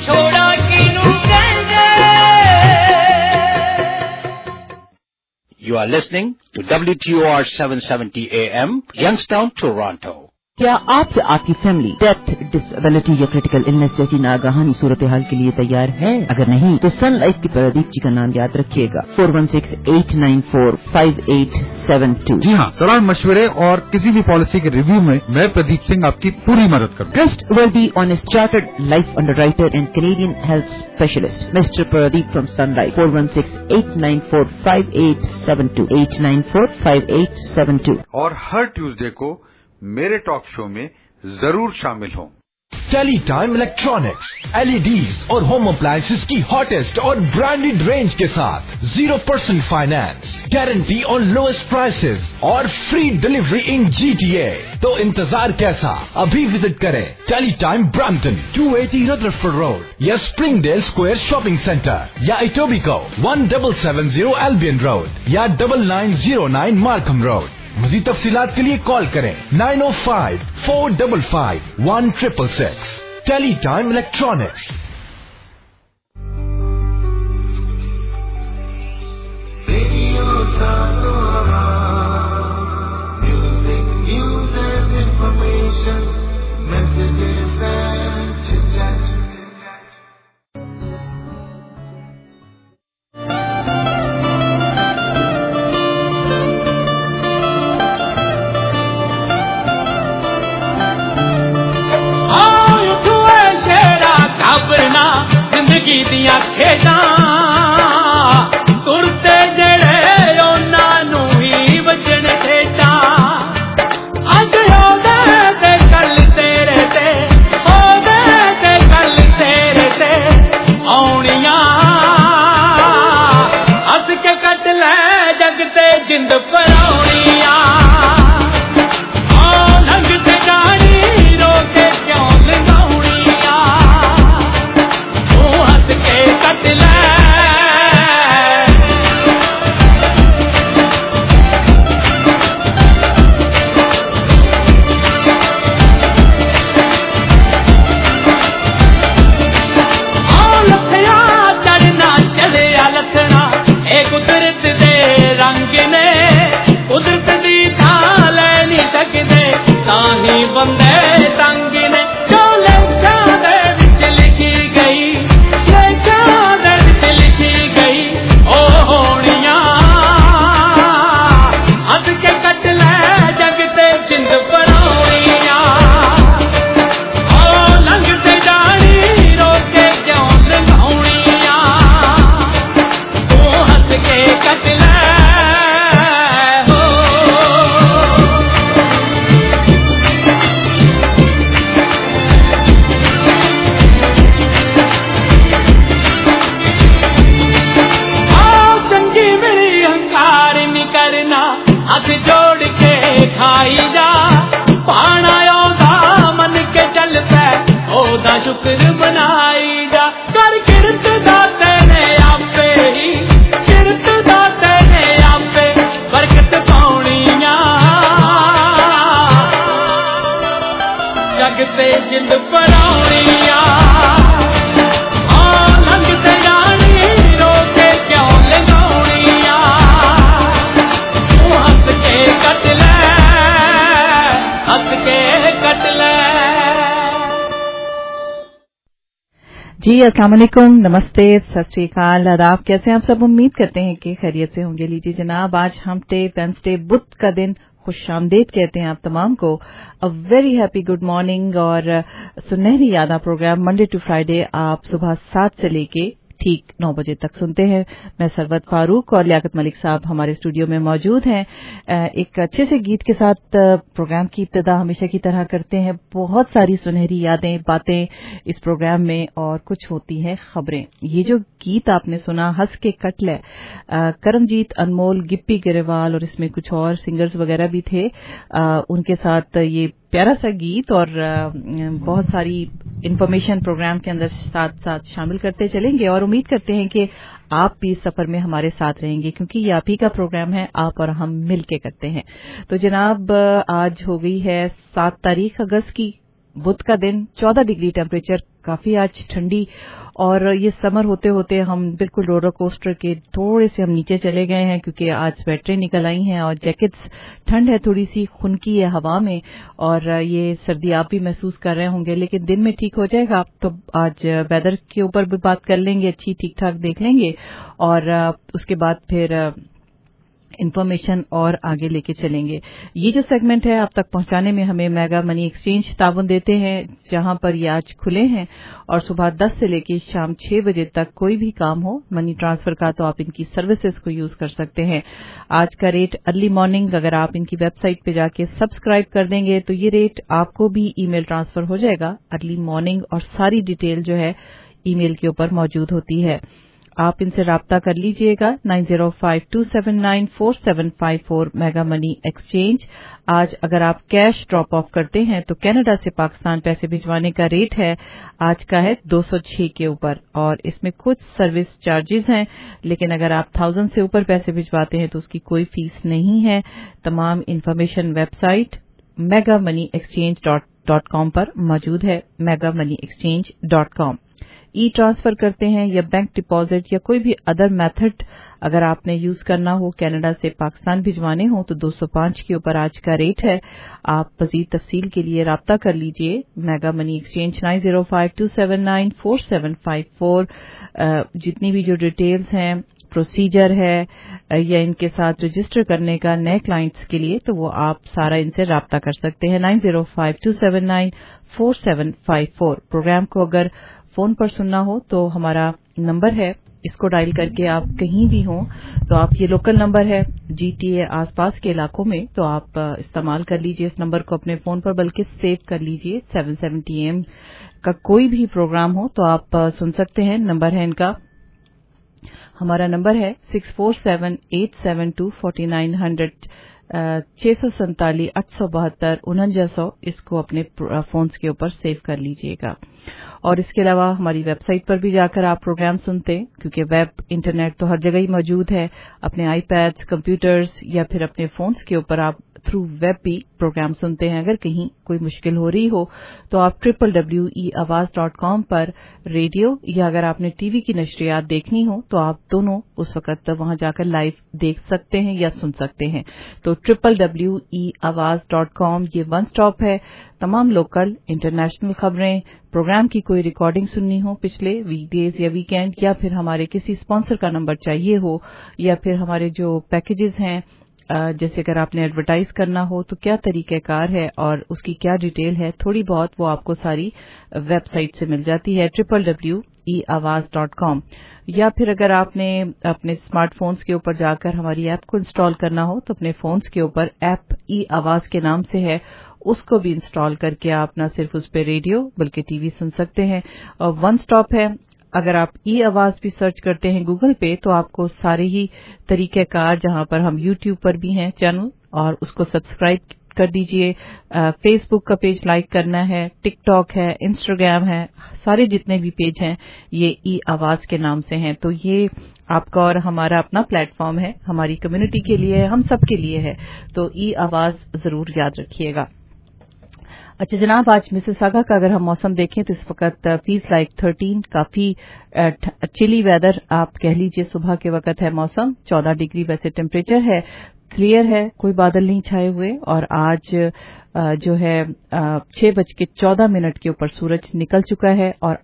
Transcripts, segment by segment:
छोड़ा किनू कहंदे। You are listening to WTOR 770 AM, Youngstown, Toronto. क्या आप या आपकी फैमिली डेथ, डिसेबिलिटी या क्रिटिकल इलनेस जैसी नागहानी सूरत हाल के लिए तैयार है? अगर नहीं तो सन लाइफ की प्रदीप जी का नाम याद रखिएगा, 4168945872। जी हाँ, सलाह मशवरे और किसी भी पॉलिसी के रिव्यू में मैं प्रदीप सिंह आपकी पूरी मदद करूँगा। Trustworthy honest chartered life underwriter and Canadian health specialist mister Pradeep from Sun Life, 4168945872, 8945872। और हर ट्यूसडे को मेरे टॉक शो में जरूर शामिल हों। टेलीटाइम इलेक्ट्रॉनिक्स, एलईडीज और होम अप्लायंसेज की हॉटेस्ट और ब्रांडेड रेंज के साथ 0% finance, guarantee on lowest prices और फ्री डिलीवरी इन GTA। तो इंतजार कैसा, अभी विजिट करें टेलीटाइम ब्रैम्पटन, 280 रदरफोर्ड रोड या स्प्रिंगडेल स्क्वायर शॉपिंग सेंटर, या इटोबिको 1770 एल्बियन रोड या 9909 मार्कम रोड। मज़ीद तफसीलात के लिए कॉल करें 905-455-1666। Teletime electronics. Music, news and information, messages and chit-chat. घबरना जिंदगी दियां खेडां, तुरते जड़े उन्हां नूं ही वजण ठेडां। अज होवे ते कल तेरे ते, होवे ते कल तेरे ते आउणियां। हस के कट लै जग ते जिंद पराउणियां। बंदे तंग ने जो लेखा दे विच लिखी गई, लेखा दे विच लिखी गई ओ होनियां। हंस के कट लै जग ते जिंद पराउणियां। ओ लंघ ते जानी रोके क्यों लंघाउणियां। ओ हंस के कट लै। हाथ जोड़ के खाई जा, पाना ओदा मन के चल पै, ओदा शुक्र बनाई जा। कर किरत दाते ने आपे ही, किरत दाते ने आपे बरकत पाउणियां। जग ते जिंद पराउणियां। लंघ ते जानी रोके क्यों लंघाउणियां। हंस के कट ले, हंस के कट ले। जी अस्सलाम वालेकुम, नमस्ते, सत श्री अकाल, आदाब। कैसे हैं आप सब? उम्मीद करते हैं कि खैरियत से होंगे। लीजिए जनाब, आज हमटे वेंसडे बुध का दिन, खुशामदीद कहते हैं आप तमाम को। A very happy good morning. और सुनहरी यादा प्रोग्राम मंडे टू फ्राइडे आप सुबह 7 से लेके ठीक 9 बजे तक सुनते हैं। मैं सरवत फारूक और लियाकत मलिक साहब हमारे स्टूडियो में मौजूद हैं। एक अच्छे से गीत के साथ प्रोग्राम की इब्तिदा हमेशा की तरह करते हैं। बहुत सारी सुनहरी यादें, बातें इस प्रोग्राम में, और कुछ होती हैं खबरें। ये जो गीत आपने सुना, हंस के कटले, करमजीत अनमोल, गिप्पी गरेवाल और इसमें कुछ और सिंगर्स वगैरह भी थे, उनके साथ ये प्यारा सा गीत और बहुत सारी इन्फॉर्मेशन प्रोग्राम के अंदर साथ साथ शामिल करते चलेंगे। और उम्मीद करते हैं कि आप भी इस सफर में हमारे साथ रहेंगे, क्योंकि ये आप ही का प्रोग्राम है, आप और हम मिल के करते हैं। तो जनाब, आज हो गई है 7 तारीख अगस्त की, बुध का दिन 14 डिग्री टेम्परेचर, काफी आज ठंडी, और ये समर होते होते हम बिल्कुल रोलर कोस्टर के थोड़े से हम नीचे चले गए हैं क्योंकि आज स्वेटरें निकल आई हैं और जैकेट्स, ठंड है थोड़ी सी, खुनकी है हवा में, और ये सर्दी आप भी महसूस कर रहे होंगे, लेकिन दिन में ठीक हो जाएगा। तो आज वेदर के ऊपर भी बात कर लेंगे, अच्छी ठीक ठाक देख लेंगे, और उसके बाद फिर इन्फॉर्मेशन और आगे लेके चलेंगे। ये जो सेगमेंट है आप तक पहुंचाने में हमें मेगा मनी एक्सचेंज ताबन देते हैं, जहां पर ये आज खुले हैं और सुबह 10 से लेकर शाम 6 बजे तक कोई भी काम हो मनी ट्रांसफर का तो आप इनकी सर्विसेज को यूज कर सकते हैं। आज का रेट अर्ली मॉर्निंग, अगर आप इनकी वेबसाइट पे जाके सब्सक्राइब कर देंगे तो ये रेट आपको भी ईमेल ट्रांसफर हो जाएगा अर्ली मॉर्निंग, और सारी डिटेल जो है ईमेल के ऊपर मौजूद होती है। आप इनसे राब्ता कर लीजिएगा 9052794754 मेगा मनी एक्सचेंज। आज अगर आप कैश ड्रॉप ऑफ करते हैं तो कनाडा से पाकिस्तान पैसे भिजवाने का रेट है आज का है 206 के ऊपर, और इसमें कुछ सर्विस चार्जेस हैं, लेकिन अगर आप 1000 से ऊपर पैसे भिजवाते हैं तो उसकी कोई फीस नहीं है। तमाम इन्फॉर्मेशन वेबसाइट megamoneyexchange.com पर मौजूद है, megamoneyexchange.com। ई ट्रांसफर करते हैं या बैंक डिपॉजिट या कोई भी अदर मेथड अगर आपने यूज करना हो कनाडा से पाकिस्तान भिजवाने हो तो 205 के ऊपर आज का रेट है। आप मजीद तफसील के लिए राब्ता कर लीजिए मेगा मनी एक्सचेंज 9052794754। जितनी भी जो डिटेल्स हैं, प्रोसीजर है या इनके साथ रजिस्टर करने का नए क्लाइंट्स के लिए, तो वो आप सारा इनसे राब्ता कर सकते हैं 9052794754। प्रोग्राम को अगर फोन पर सुनना हो तो हमारा नंबर है, इसको डायल करके आप कहीं भी हों तो आप, ये लोकल नंबर है GTA आसपास के इलाकों में, तो आप इस्तेमाल कर लीजिए इस नंबर को अपने फोन पर, बल्कि सेव कर लीजिए। 770 AM का कोई भी प्रोग्राम हो तो आप सुन सकते हैं। नंबर है इनका, हमारा नंबर है 6478724900 647 872 4900। इसको अपने फोन्स के ऊपर सेव कर लीजिएगा। और इसके अलावा हमारी वेबसाइट पर भी जाकर आप प्रोग्राम सुनते हैं, क्योंकि वेब इंटरनेट तो हर जगह ही मौजूद है। अपने आईपैड्स, कंप्यूटर्स या फिर अपने फोन्स के ऊपर आप थ्रू वेब भी प्रोग्राम सुनते हैं। अगर कहीं कोई मुश्किल हो रही हो तो आप www.eawaz.com पर रेडियो, या अगर आपने टीवी की नशरियात देखनी हो तो आप दोनों उस वक्त वहां जाकर लाइव देख सकते हैं या सुन सकते हैं। तो www.eawaz.com ये वन स्टॉप है। तमाम लोकल इंटरनेशनल खबरें, प्रोग्राम की कोई रिकॉर्डिंग सुननी हो पिछले वीकडेज या वीकेंड, या फिर हमारे किसी स्पॉन्सर का नंबर चाहिए हो, या फिर हमारे जो पैकेजेस हैं, जैसे अगर आपने एडवर्टाइज करना हो तो क्या तरीक़ेकार है और उसकी क्या डिटेल है, थोड़ी बहुत वो आपको सारी वेबसाइट से मिल जाती है www.eawaz.com। या फिर अगर आपने अपने स्मार्टफोन्स के ऊपर जाकर हमारी ऐप को इंस्टॉल करना हो तो अपने फोन्स के ऊपर ऐप eAwaz के नाम से है, उसको भी इंस्टॉल करके आप न सिर्फ उस पर रेडियो बल्कि टीवी सुन सकते हैं। और वन स्टॉप है, अगर आप eAwaz भी सर्च करते हैं गूगल पे तो आपको सारे ही तरीक़ेकार, जहां पर हम यूट्यूब पर भी हैं चैनल, और उसको सब्सक्राइब कर दीजिए। फेसबुक का पेज लाइक करना है, टिकटॉक है, इंस्टाग्राम है, सारे जितने भी पेज हैं ये eAwaz के नाम से हैं। तो ये आपका और हमारा अपना प्लेटफॉर्म है, हमारी कम्युनिटी के लिए है, हम सब के लिए है। तो eAwaz जरूर याद रखिएगा। अच्छा जनाब, आज मिसिसागा का अगर हम मौसम देखें तो इस वक्त फील्स लाइक 13, काफी चिली वेदर आप कह लीजिए। सुबह के वक्त है मौसम 14 डिग्री वैसे टेम्परेचर है, क्लियर है, कोई बादल नहीं छाए हुए। और आज जो है 6:14 के ऊपर सूरज निकल चुका है और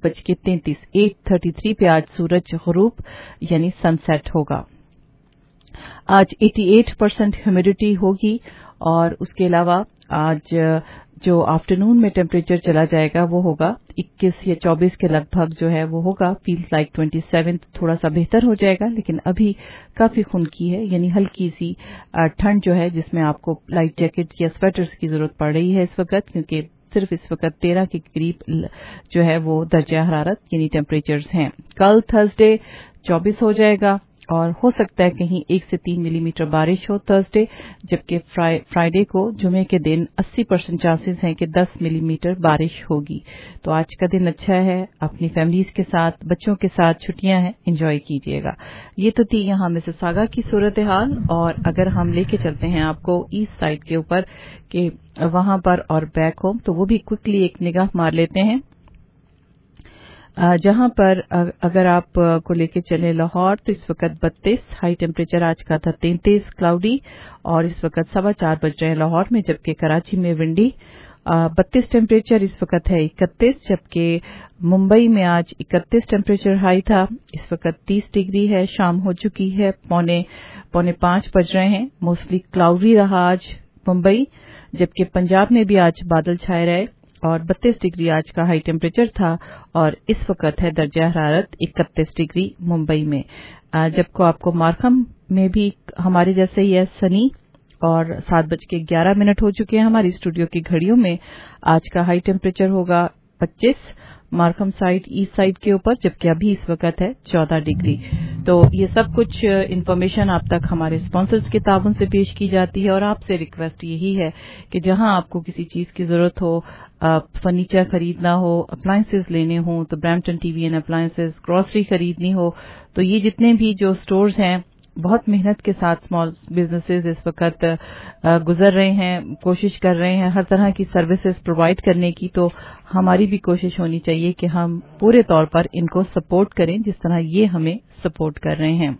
8:33 पे आज सूरज ग़ुरूब यानी सनसेट होगा। आज 88% ह्यूमिडिटी होगी, और उसके अलावा आज जो आफ्टरनून में टेम्परेचर चला जाएगा वो होगा 21 या 24 के लगभग जो है वो होगा। फील्स लाइक 27, थोड़ा सा बेहतर हो जाएगा, लेकिन अभी काफी खुनकी है, यानी हल्की सी ठंड जो है जिसमें आपको लाइट जैकेट या स्वेटर्स की जरूरत पड़ रही है इस वक्त, क्योंकि सिर्फ इस वक्त 13 के करीब जो है वो दर्जा हरारत यानी टेम्परेचर्स हैं। कल थर्सडे 24 हो जाएगा اور ہو سکتا ہے کہیں 1 سے 3 ملی میٹر بارش ہو تھرسڈے، جبکہ فرائیڈے کو جمعے کے دن 80% چانسز ہیں کہ 10 ملی میٹر بارش ہوگی۔ تو آج کا دن اچھا ہے، اپنی فیملیز کے ساتھ، بچوں کے ساتھ چھٹیاں ہیں، انجوائے کیجیے گا۔ یہ تو تھی یہاں مسیساگا کی صورتحال، اور اگر ہم لے کے چلتے ہیں آپ کو ایسٹ سائڈ کے اوپر کہ وہاں پر اور بیک ہوم، تو وہ بھی کوئکلی ایک نگاہ مار لیتے ہیں، جہاں پر اگر آپ کو لے کے چلیں لاہور تو اس وقت 32، ہائی ٹیمپریچر آج کا تھا 33 کلاؤڈی، اور اس وقت 4:15 بج رہے ہیں لاہور میں، جبکہ کراچی میں ونڈی 32 ٹیمپریچر اس وقت ہے 31، جبکہ ممبئی میں آج 31 ٹیمپریچر ہائی تھا، اس وقت 30 ڈگری ہے، شام ہو چکی ہے، 4:45 بج رہے ہیں، موسٹلی کلاؤڈی رہا آج ممبئی، جبکہ پنجاب میں بھی آج بادل چھائے رہے اور 32 ڈگری آج کا ہائی ٹیمپریچر تھا، اور اس وقت ہے درجہ حرارت 31 ڈگری ممبئی میں، جبکہ آپ کو مارکھم میں بھی ہمارے جیسے ہی ہے سنی، اور 7:11 ہو چکے ہیں ہماری اسٹوڈیو کی گھڑیوں میں۔ آج کا ہائی ٹیمپریچر ہوگا 25 مارکھم سائڈ ایسٹ سائڈ کے اوپر، جبکہ ابھی اس وقت ہے 14 ڈگری۔ تو یہ سب کچھ انفارمیشن آپ تک ہمارے اسپانسرز کے تعاون سے پیش کی جاتی ہے، اور آپ سے ریکویسٹ یہی ہے کہ جہاں آپ کو کسی چیز کی ضرورت ہو، فرنیچر خریدنا ہو، اپلائنسز لینے ہوں تو Brampton T V and appliances, grocery خریدنی ہو تو یہ جتنے بھی جو سٹورز ہیں بہت محنت کے ساتھ اسمال بزنسز اس وقت گزر رہے ہیں، کوشش کر رہے ہیں ہر طرح کی سروسز پرووائڈ کرنے کی، تو ہماری بھی کوشش ہونی چاہیے کہ ہم پورے طور پر ان کو سپورٹ کریں جس طرح یہ ہمیں سپورٹ کر رہے ہیں۔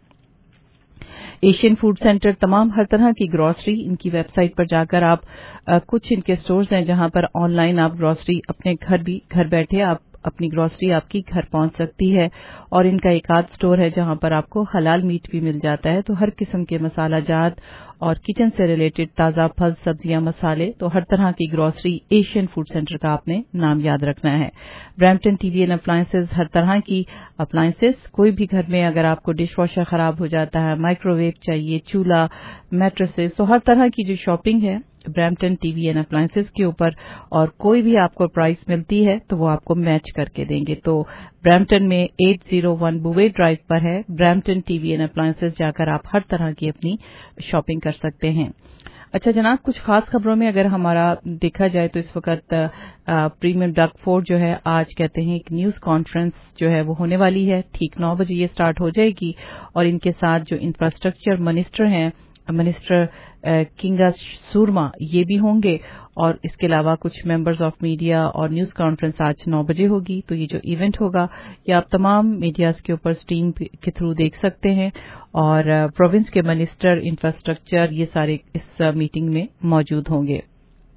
ایشین فوڈ سینٹر تمام ہر طرح کی گروسری، ان کی ویب سائٹ پر جا کر آپ کچھ ان کے سٹورز ہیں جہاں پر آن لائن آپ گروسری اپنے گھر بیٹھے آپ اپنی گروسری آپ کی گھر پہنچ سکتی ہے، اور ان کا ایک آدھ سٹور ہے جہاں پر آپ کو حلال میٹ بھی مل جاتا ہے، تو ہر قسم کے مسالہ جات اور کچن سے ریلیٹڈ تازہ پھل، سبزیاں، مسالے، تو ہر طرح کی گروسری ایشین فوڈ سینٹر کا آپ نے نام یاد رکھنا ہے۔ Brampton T V and appliances, ہر طرح کی اپلائنسز، کوئی بھی گھر میں اگر آپ کو ڈش واشر خراب ہو جاتا ہے، مائکرو ویو چاہیے، چولہا، میٹریسز، تو ہر طرح کی جو شاپنگ ہے Brampton T V and appliances کے اوپر، اور کوئی بھی آپ کو پرائس ملتی ہے تو وہ آپ کو میچ کر کے دیں گے۔ تو برامپٹن میں 801 بووے ڈرائیو پر ہے Brampton T V and appliances, جا کر آپ ہر طرح کی اپنی شاپنگ کر سکتے ہیں۔ اچھا جناب، کچھ خاص خبروں میں اگر ہمارا دیکھا جائے تو اس وقت پریمیم ڈگ فورڈ جو ہے آج کہتے ہیں ایک نیوز کانفرنس جو ہے وہ ہونے والی ہے، ٹھیک 9 بجے یہ سٹارٹ ہو جائے گی، اور ان کے ساتھ جو انفراسٹرکچر منسٹر ہیں، منسٹر کنگا سورما، یہ بھی ہوں گے، اور اس کے علاوہ کچھ ممبرز آف میڈیا، اور نیوز کانفرنس آج 9 بجے ہوگی۔ تو یہ جو ایونٹ ہوگا یہ آپ تمام میڈیاز کے اوپر سٹریم کے تھرو دیکھ سکتے ہیں، اور پروونس کے منسٹر انفراسٹرکچر یہ سارے اس میٹنگ میں موجود ہوں گے۔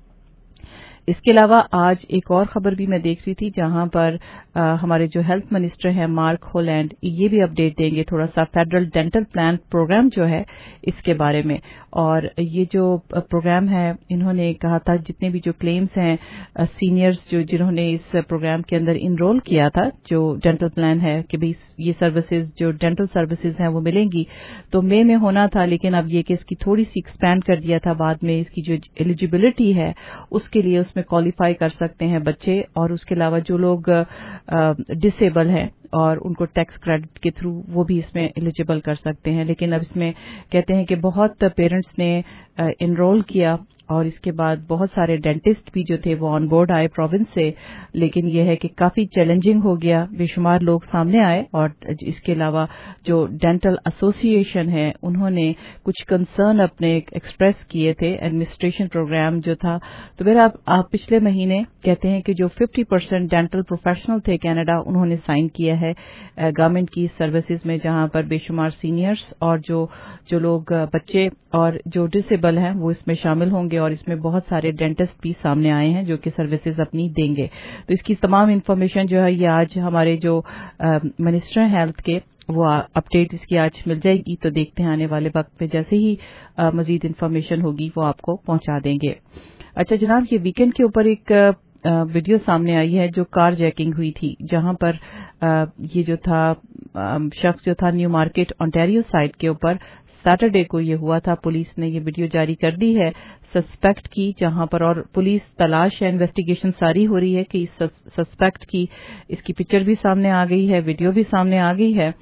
اس کے علاوہ آج ایک اور خبر بھی میں دیکھ رہی تھی جہاں پر ہمارے جو ہیلتھ منسٹر ہیں مارک ہولینڈ، یہ بھی اپڈیٹ دیں گے تھوڑا سا فیڈرل ڈینٹل پلان پروگرام جو ہے اس کے بارے میں، اور یہ جو پروگرام ہے انہوں نے کہا تھا جتنے بھی جو کلیمز ہیں سینئرز جنہوں نے اس پروگرام کے اندر انرول کیا تھا، جو ڈینٹل پلان ہے کہ بھئی یہ سروسز جو ڈینٹل سروسز ہیں وہ ملیں گی، تو مئی میں ہونا تھا، لیکن اب یہ کہ اس کی تھوڑی سی ایکسپینڈ کر دیا تھا بعد میں، اس کی جو ایلیجیبلٹی ہے اس کے لیے اس میں کوالیفائی کر سکتے ہیں بچے، اور اس کے علاوہ جو لوگ ڈسیبل ہیں اور ان کو ٹیکس کریڈٹ کے تھرو وہ بھی اس میں ایلیجیبل کر سکتے ہیں۔ لیکن اب اس میں کہتے ہیں کہ بہت پیرنٹس نے انرول کیا، اور اس کے بعد بہت سارے ڈینٹسٹ بھی جو تھے وہ آن بورڈ آئے پروونس سے، لیکن یہ ہے کہ کافی چیلنجنگ ہو گیا، بے شمار لوگ سامنے آئے، اور اس کے علاوہ جو ڈینٹل ایسوسی ایشن ہے انہوں نے کچھ کنسرن اپنے ایکسپریس کیے تھے ایڈمنسٹریشن پروگرام جو تھا۔ تو پھر آپ پچھلے مہینے کہتے ہیں کہ جو 50% ڈینٹل پروفیشنل تھے کینیڈا، انہوں نے سائن کیا ہے گورنمنٹ کی سروسز میں، جہاں پر بے شمار سینئرز اور جو لوگ بچے اور جو ڈسیبل ہیں وہ اس میں شامل ہوں گے، اور اس میں بہت سارے ڈینٹسٹ بھی سامنے آئے ہیں جو کہ سروسز اپنی دیں گے۔ تو اس کی تمام انفارمیشن جو ہے یہ آج ہمارے جو منسٹر ہیلتھ کے وہ اپڈیٹ اس کی آج مل جائے گی، تو دیکھتے ہیں آنے والے وقت میں جیسے ہی مزید انفارمیشن ہوگی وہ آپ کو پہنچا دیں گے۔ اچھا جناب، یہ ویکینڈ کے اوپر ایک ویڈیو سامنے آئی ہے جو کار جیکنگ ہوئی تھی، جہاں پر یہ جو تھا شخص جو تھا نیو مارکیٹ آنٹیریو سائٹ کے اوپر سیٹرڈے کو یہ ہوا تھا۔ پولیس نے یہ ویڈیو جاری کر دی ہے سسپیکٹ کی، جہاں پر اور پولیس تلاش ہے، انویسٹیگیشن ساری ہو رہی ہے کہ سسپیکٹ کی اس کی پکچر بھی سامنے آ گئی ہے، ویڈیو بھی سامنے آ گئی ہے،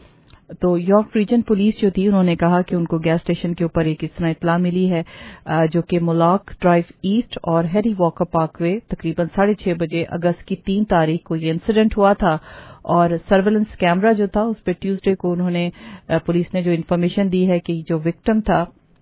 تو یارک ریجن پولیس جو تھی انہوں نے کہا کہ ان کو گیس اسٹیشن کے اوپر ایک اس طرح اطلاع ملی ہے جو کہ مولاک ڈرائیو ایسٹ اور ہیری واکر پارک وے تقریباً 6:30 بجے اگست کی 3 تاریخ کو یہ انسیڈنٹ ہوا تھا، اور سرویلنس کیمرہ جو تھا اس پہ ٹیوزڈے کو انہوں نے پولیس نے جو انفارمیشن دی ہے کہ جو وکٹم تھا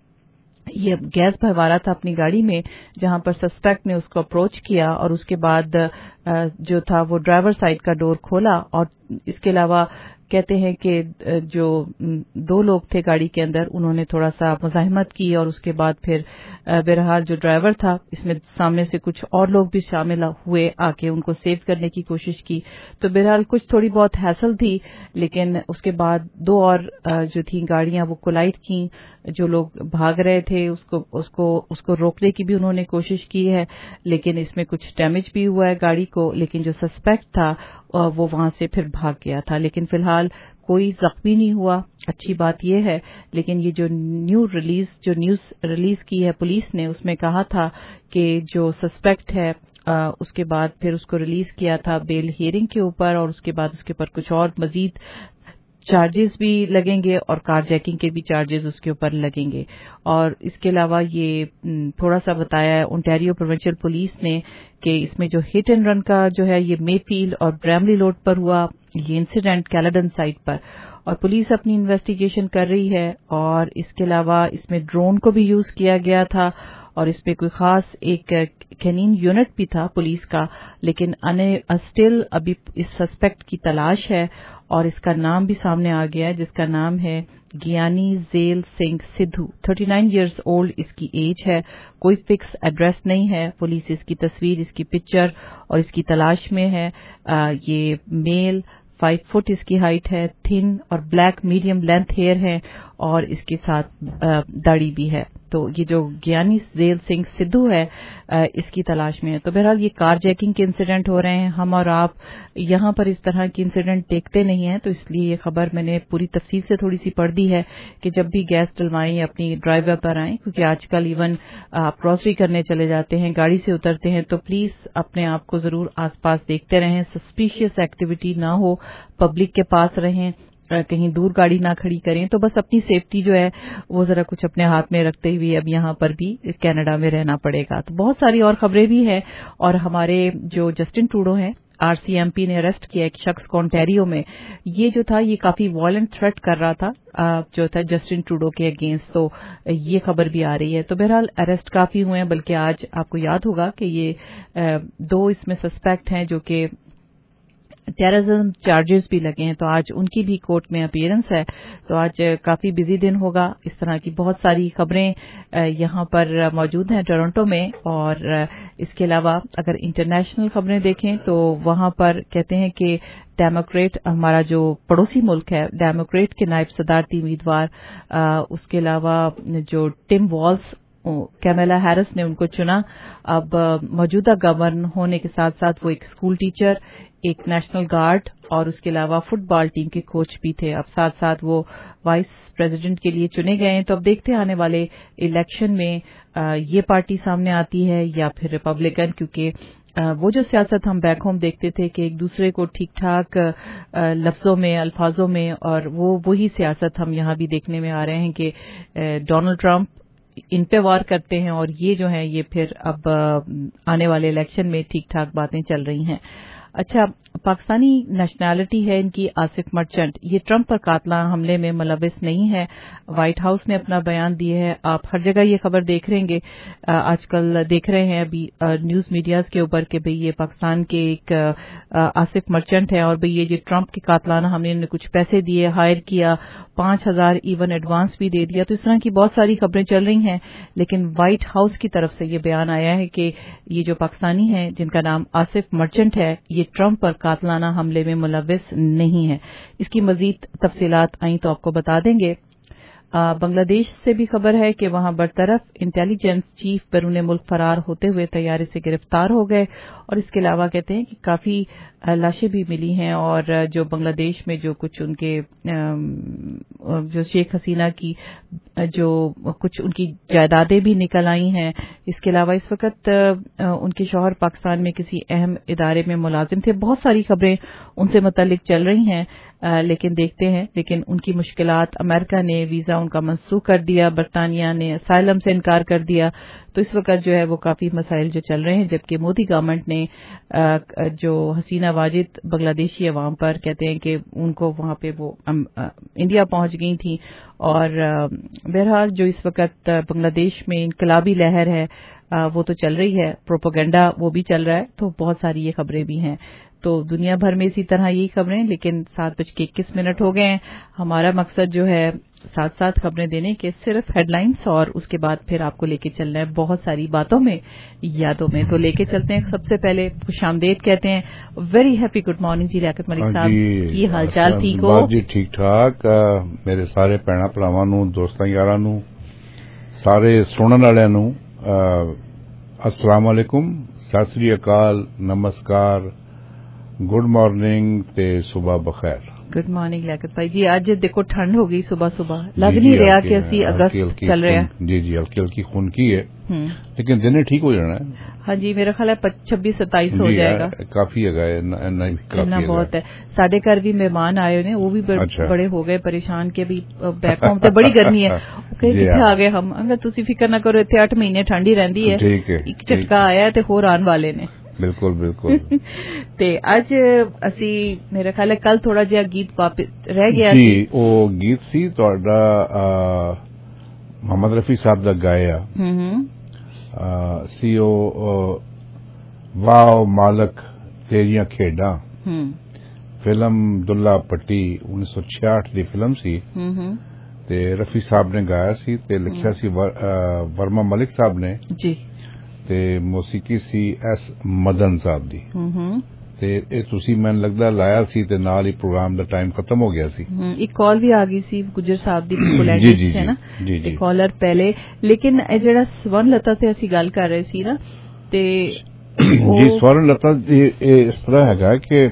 یہ گیس بھروا رہا تھا اپنی گاڑی میں، جہاں پر سسپیکٹ نے اس کو اپروچ کیا اور اس کے بعد جو تھا وہ ڈرائیور سائڈ کا ڈور کھولا، اور اس کے علاوہ کہتے ہیں کہ جو 2 لوگ تھے گاڑی کے اندر انہوں نے تھوڑا سا مزاحمت کی، اور اس کے بعد پھر بہرحال جو ڈرائیور تھا اس میں سامنے سے کچھ اور لوگ بھی شامل ہوئے آ کے ان کو سیو کرنے کی کوشش کی، تو بہرحال کچھ تھوڑی بہت ہیسل تھی، لیکن اس کے بعد 2 اور جو تھیں گاڑیاں وہ کولائڈ کیں، جو لوگ بھاگ رہے تھے اس کو روکنے کی بھی انہوں نے کوشش کی ہے، لیکن اس میں کچھ ڈیمیج بھی ہوا ہے گاڑی کو، لیکن جو سسپیکٹ تھا وہ وہاں سے پھر بھاگ گیا تھا، لیکن فی الحال کوئی زخمی نہیں ہوا، اچھی بات یہ ہے۔ لیکن یہ جو نیوز ریلیز کی ہے پولیس نے، اس میں کہا تھا کہ جو سسپیکٹ ہے اس کے بعد پھر اس کو ریلیز کیا تھا بیل ہیئرنگ کے اوپر، اور اس کے بعد اس کے اوپر کچھ اور مزید چارجز بھی لگیں گے اور کار جیکنگ کے بھی چارجز اس کے اوپر لگیں گے۔ اور اس کے علاوہ یہ تھوڑا سا بتایا ہے اونٹاریو پروونشل پولیس نے کہ اس میں جو ہٹ اینڈ رن کا جو ہے یہ مے فیلڈ اور براملی روڈ پر ہوا یہ انسیڈنٹ کیلاڈن سائٹ پر، اور پولیس اپنی انویسٹیگیشن کر رہی ہے، اور اس کے علاوہ اس میں ڈرون کو بھی یوز کیا گیا تھا، اور اس میں کوئی خاص ایک کینین یونٹ بھی تھا پولیس کا، لیکن اسٹل ابھی اس سسپیکٹ کی تلاش ہے، اور اس کا نام بھی سامنے آ گیا ہے جس کا نام ہے گیانی زیل سنگھ سدھو، 39 ایئرز اولڈ اس کی ایج ہے، کوئی فکس ایڈریس نہیں ہے، پولیس اس کی تصویر، اس کی پکچر اور اس کی تلاش میں ہے۔ یہ میل 5 فٹ اس کی ہائٹ ہے، تھن اور بلیک میڈیم لینتھ ہیئر ہے، اور اس کے ساتھ داڑھی بھی ہے۔ تو یہ جو گیانی زیل سنگھ سدھو ہے اس کی تلاش میں ہے۔ تو بہرحال یہ کار جیکنگ کے انسیڈنٹ ہو رہے ہیں، ہم اور آپ یہاں پر اس طرح کی انسیڈنٹ دیکھتے نہیں ہیں، تو اس لیے یہ خبر میں نے پوری تفصیل سے تھوڑی سی پڑھ دی ہے کہ جب بھی گیس ڈلوائیں اپنی ڈرائیو پر آئیں، کیونکہ آج کل ایون آپ گروسری کرنے چلے جاتے ہیں، گاڑی سے اترتے ہیں، تو پلیز اپنے آپ کو ضرور آس پاس دیکھتے رہیں، سسپیشیس ایکٹیویٹی نہ ہو، پبلک کے پاس رہیں، کہیں دور گاڑی نہ کھڑی کریں، تو بس اپنی سیفٹی جو ہے وہ ذرا کچھ اپنے ہاتھ میں رکھتے ہوئے اب یہاں پر بھی کینیڈا میں رہنا پڑے گا۔ تو بہت ساری اور خبریں بھی ہیں، اور ہمارے جو جسٹن ٹروڈو ہیں RCMP نے اریسٹ کیا ایک شخص کو اونٹاریو میں، یہ جو تھا یہ کافی وائلنٹ تھریٹ کر رہا تھا جو تھا جسٹن ٹروڈو کے اگینسٹ، تو یہ خبر بھی آ رہی ہے۔ تو بہرحال اریسٹ کافی ہوئے ہیں، بلکہ آج آپ کو یاد ہوگا کہ یہ 2 اس میں سسپیکٹ ہیں جو کہ ٹیررزم چارجز بھی لگے ہیں، تو آج ان کی بھی کورٹ میں اپیئرنس ہے، تو آج کافی بزی دن ہوگا۔ اس طرح کی بہت ساری خبریں یہاں پر موجود ہیں ٹورنٹو میں، اور اس کے علاوہ اگر انٹرنیشنل خبریں دیکھیں تو وہاں پر کہتے ہیں کہ ڈیموکریٹ ہمارا جو پڑوسی ملک ہے، ڈیموکریٹ کے نائب صدارتی امیدوار، اس کے علاوہ جو ٹم والز کیملا ہیرس نے ان کو چنا۔ اب موجودہ گورنر ہونے کے ساتھ ساتھ وہ ایک اسکول ٹیچر، ایک نیشنل گارڈ اور اس کے علاوہ فٹ بال ٹیم کے کوچ بھی تھے۔ اب ساتھ ساتھ وہ وائس پریزیڈنٹ کے لیے چنے گئے ہیں، تو اب دیکھتے ہیں آنے والے الیکشن میں یہ پارٹی سامنے آتی ہے یا پھر ریپبلکن، کیونکہ وہ جو سیاست ہم بیک ہوم دیکھتے تھے کہ ایک دوسرے کو ٹھیک ٹھاک لفظوں میں الفاظوں میں، اور وہی سیاست ہم یہاں بھی دیکھنے میں آ رہے ہیں کہ ڈونلڈ ٹرمپ ان پہ وار کرتے ہیں، اور یہ جو ہے یہ پھر اب آنے والے الیکشن میں ٹھیک ٹھاک باتیں چل رہی ہیں۔ اچھا، پاکستانی نیشنلٹی ہے ان کی آصف مرچنٹ، یہ ٹرمپ پر قاتلانہ حملے میں ملوث نہیں ہے، وائٹ ہاؤس نے اپنا بیان دیا ہے۔ آپ ہر جگہ یہ خبر دیکھ رہیں گے، آج کل دیکھ رہے ہیں ابھی نیوز میڈیاز کے اوپر کہ بھئی یہ پاکستان کے ایک آصف مرچنٹ ہے، اور بھئی یہ جو ٹرمپ کے قاتلانہ حملے نے کچھ پیسے دیے، ہائر کیا، 5000 ایون ایڈوانس بھی دے دیا، تو اس طرح کی بہت ساری خبریں چل رہی ہیں، لیکن وائٹ ہاؤس کی طرف سے یہ بیان آیا ہے کہ یہ جو پاکستانی ہیں جن کا نام آصف مرچنٹ ہے، یہ ٹرمپ پر قاتلانہ حملے میں ملوث نہیں ہے۔ اس کی مزید تفصیلات آئیں تو آپ کو بتا دیں گے۔ بنگلہ دیش سے بھی خبر ہے کہ وہاں برطرف انٹیلیجنس چیف بیرون ملک فرار ہوتے ہوئے طیارے سے گرفتار ہو گئے، اور اس کے علاوہ کہتے ہیں کہ کافی لاشیں بھی ملی ہیں، اور جو بنگلہ دیش میں جو کچھ ان کے جو شیخ حسینہ کی جو کچھ ان کی جائیدادیں بھی نکل آئی ہیں۔ اس کے علاوہ اس وقت ان کے شوہر پاکستان میں کسی اہم ادارے میں ملازم تھے، بہت ساری خبریں ان سے متعلق چل رہی ہیں، लेकिन देखते हैं। लेकिन उनकी मुश्किलात, अमेरिका ने वीजा उनका मंसूख कर दिया, बरतानिया ने असाइलम से इनकार कर दिया, तो इस वक्त जो है वो काफी मसाइल जो चल रहे हैं। जबकि मोदी गवर्नमेंट ने जो हसीना वाजिद बांग्लादेशी अवाम पर कहते हैं कि उनको वहां पे वो इंडिया पहुंच गई थी, और बहरहाल जो इस वक्त बांग्लादेश में इनकलाबी लहर है वो तो चल रही है, प्रोपेगेंडा वो भी चल रहा है, तो बहुत सारी ये खबरें भी हैं। तो दुनिया भर में इसी तरह यही खबरें, लेकिन 7:21 हो गए हैं। हमारा मकसद जो है साथ साथ खबरें देने के, सिर्फ हेडलाइंस, और उसके बाद फिर आपको लेके चलना है बहुत सारी बातों में, यादों में। तो लेके चलते हैं। सबसे पहले खुशामदेद कहते हैं। Very happy good morning ji Liaquat Malik साहब, की हाल चाल? ठीक हो जी? ठीक ठाक। मेरे सारे भैणां भरावां नूं, दोस्तां यारां नूं, सारे सुणन वालियां नूं अस्सलाम वालेकुम, सत श्री अकाल, नमस्कार, गुड मॉर्निंग ते सुबह बखैर। गुड मॉर्निंग लियाकत भाई जी। आज देखो ठंड हो गई सुबह सुबह, लग नहीं रहा कि असी अगस्त चल रहे हैं। जी जी, हल्की हल्की खून की है, लेकिन दिन ठीक हो जाना है। हाँ जी, मेरा ख्याल है 26-27 हो जाएगा। काफी है, इतना बहुत है। साढ़े घर भी मेहमान आए ने, वो भी बड़े हो गए परेशान के भी बैक होम ते बड़ी गर्मी है। किथे आ गए हम? तुसी फिक्र ना करो, इतने 8 महीने ठंड ही रहंदी है। एक झटका आया ते होर आने वाले ने। बिल्कुल बिल्कुल। ते अज असी मेरे ख्याल है कल थोड़ा जिहा गीत वापस रह गया जी, वो गीत सी तुहाडा मोहम्मद रफी साहब दा गाया सी वाओ मालक तेरियां खेडां, फिल्म दुल्ला पट्टी 1966 दी फिल्म सी, ते रफी साहब ने गाया सी ते लिखिया सी वर्मा मलिक साहब ने जी, ते मौसीकी सी एस मदन साहब दी। ते ये तुसी मैनूं लगदा लाया सी ते नाल ही प्रोग्राम दा टाइम खत्म हो गया सी। एक कॉल भी आ गई सी गुजर साहब दी, बिल्कुल एड्रेस है ना, एक कॉलर पहले। लेकिन जेड़ा स्वर्णलता ते असी गल कर रहे सी ना, ते जी स्वर्णलता इस तरह हैगा कि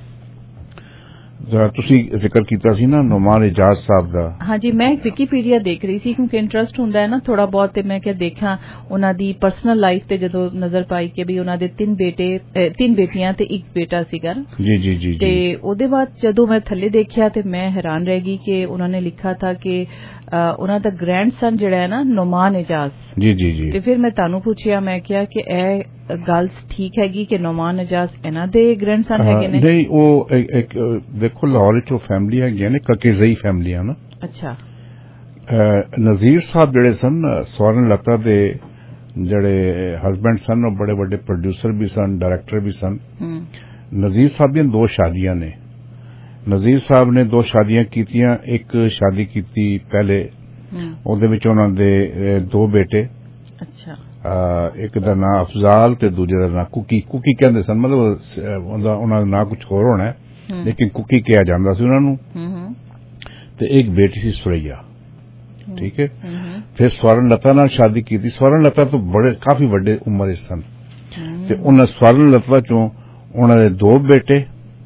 तुसी जिक्र कीता सी ना नुमान इजाज साहब दा। हाँ जी, मैं विकीपीडिया देख रही सी क्योंकि इंटरस्ट हुंदा है ना थोड़ा बहुत, ते मैं क्या देखा उन्हां दी पर्सनल लाइफ ते जदों नजर पाई कि भी उन्हां दे 3 बेटियां ते 1 बेटा सीगा। जी जी जी। ते ओदे बाद जदों मैं थल्ले देखिया ते मैं हैरान रह गई कि उन्होंने लिखा था कि उन्हां दा ग्रैंडसन जिहड़ा है ना नुमान इजाज। जी जी जी। ते फिर मैं तानू पूछिया, मैं क्या कि ए गल ठीक हैगी कि नुमान इजाज इन्हां दे ग्रैंडसन हैगे ने? नहीं, वो एक देखो लाहौर च फैमिली है ने ककेजई फैमिली है ना। अच्छा। नजीर साहब जिहड़े सन स्वर्णलता दे जिहड़े हस्बैंड सन, वो बड़े बड़े प्रोड्यूसर भी सन, डायरेक्टर भी सन। नजीर साहब दी 2 शादियां ने। नजीर साहब ने 2 शादियां कीतियां, एक शादी कीती पहले, ਉਹਦੇ ਵਿੱਚ ਉਹਨਾਂ ਦੇ 2 बेटे। अच्छा। एक दा नाम अफजाल ते दूजे दा नाम कुकी। कुकी कहंदे सन, मतलब उन्हां दा नाम कुछ होर होना है, लेकिन कुकी कहा जांदा सी उन्हां नूं। ते एक बेटी सी सुरैया, ठीक है। फिर स्वर्णलता नाल शादी कीती। स्वर्णलता तो काफी बड़े उम्र दे सन, ते उन्हां स्वर्णलता चों उन्हां दे 2 बेटे,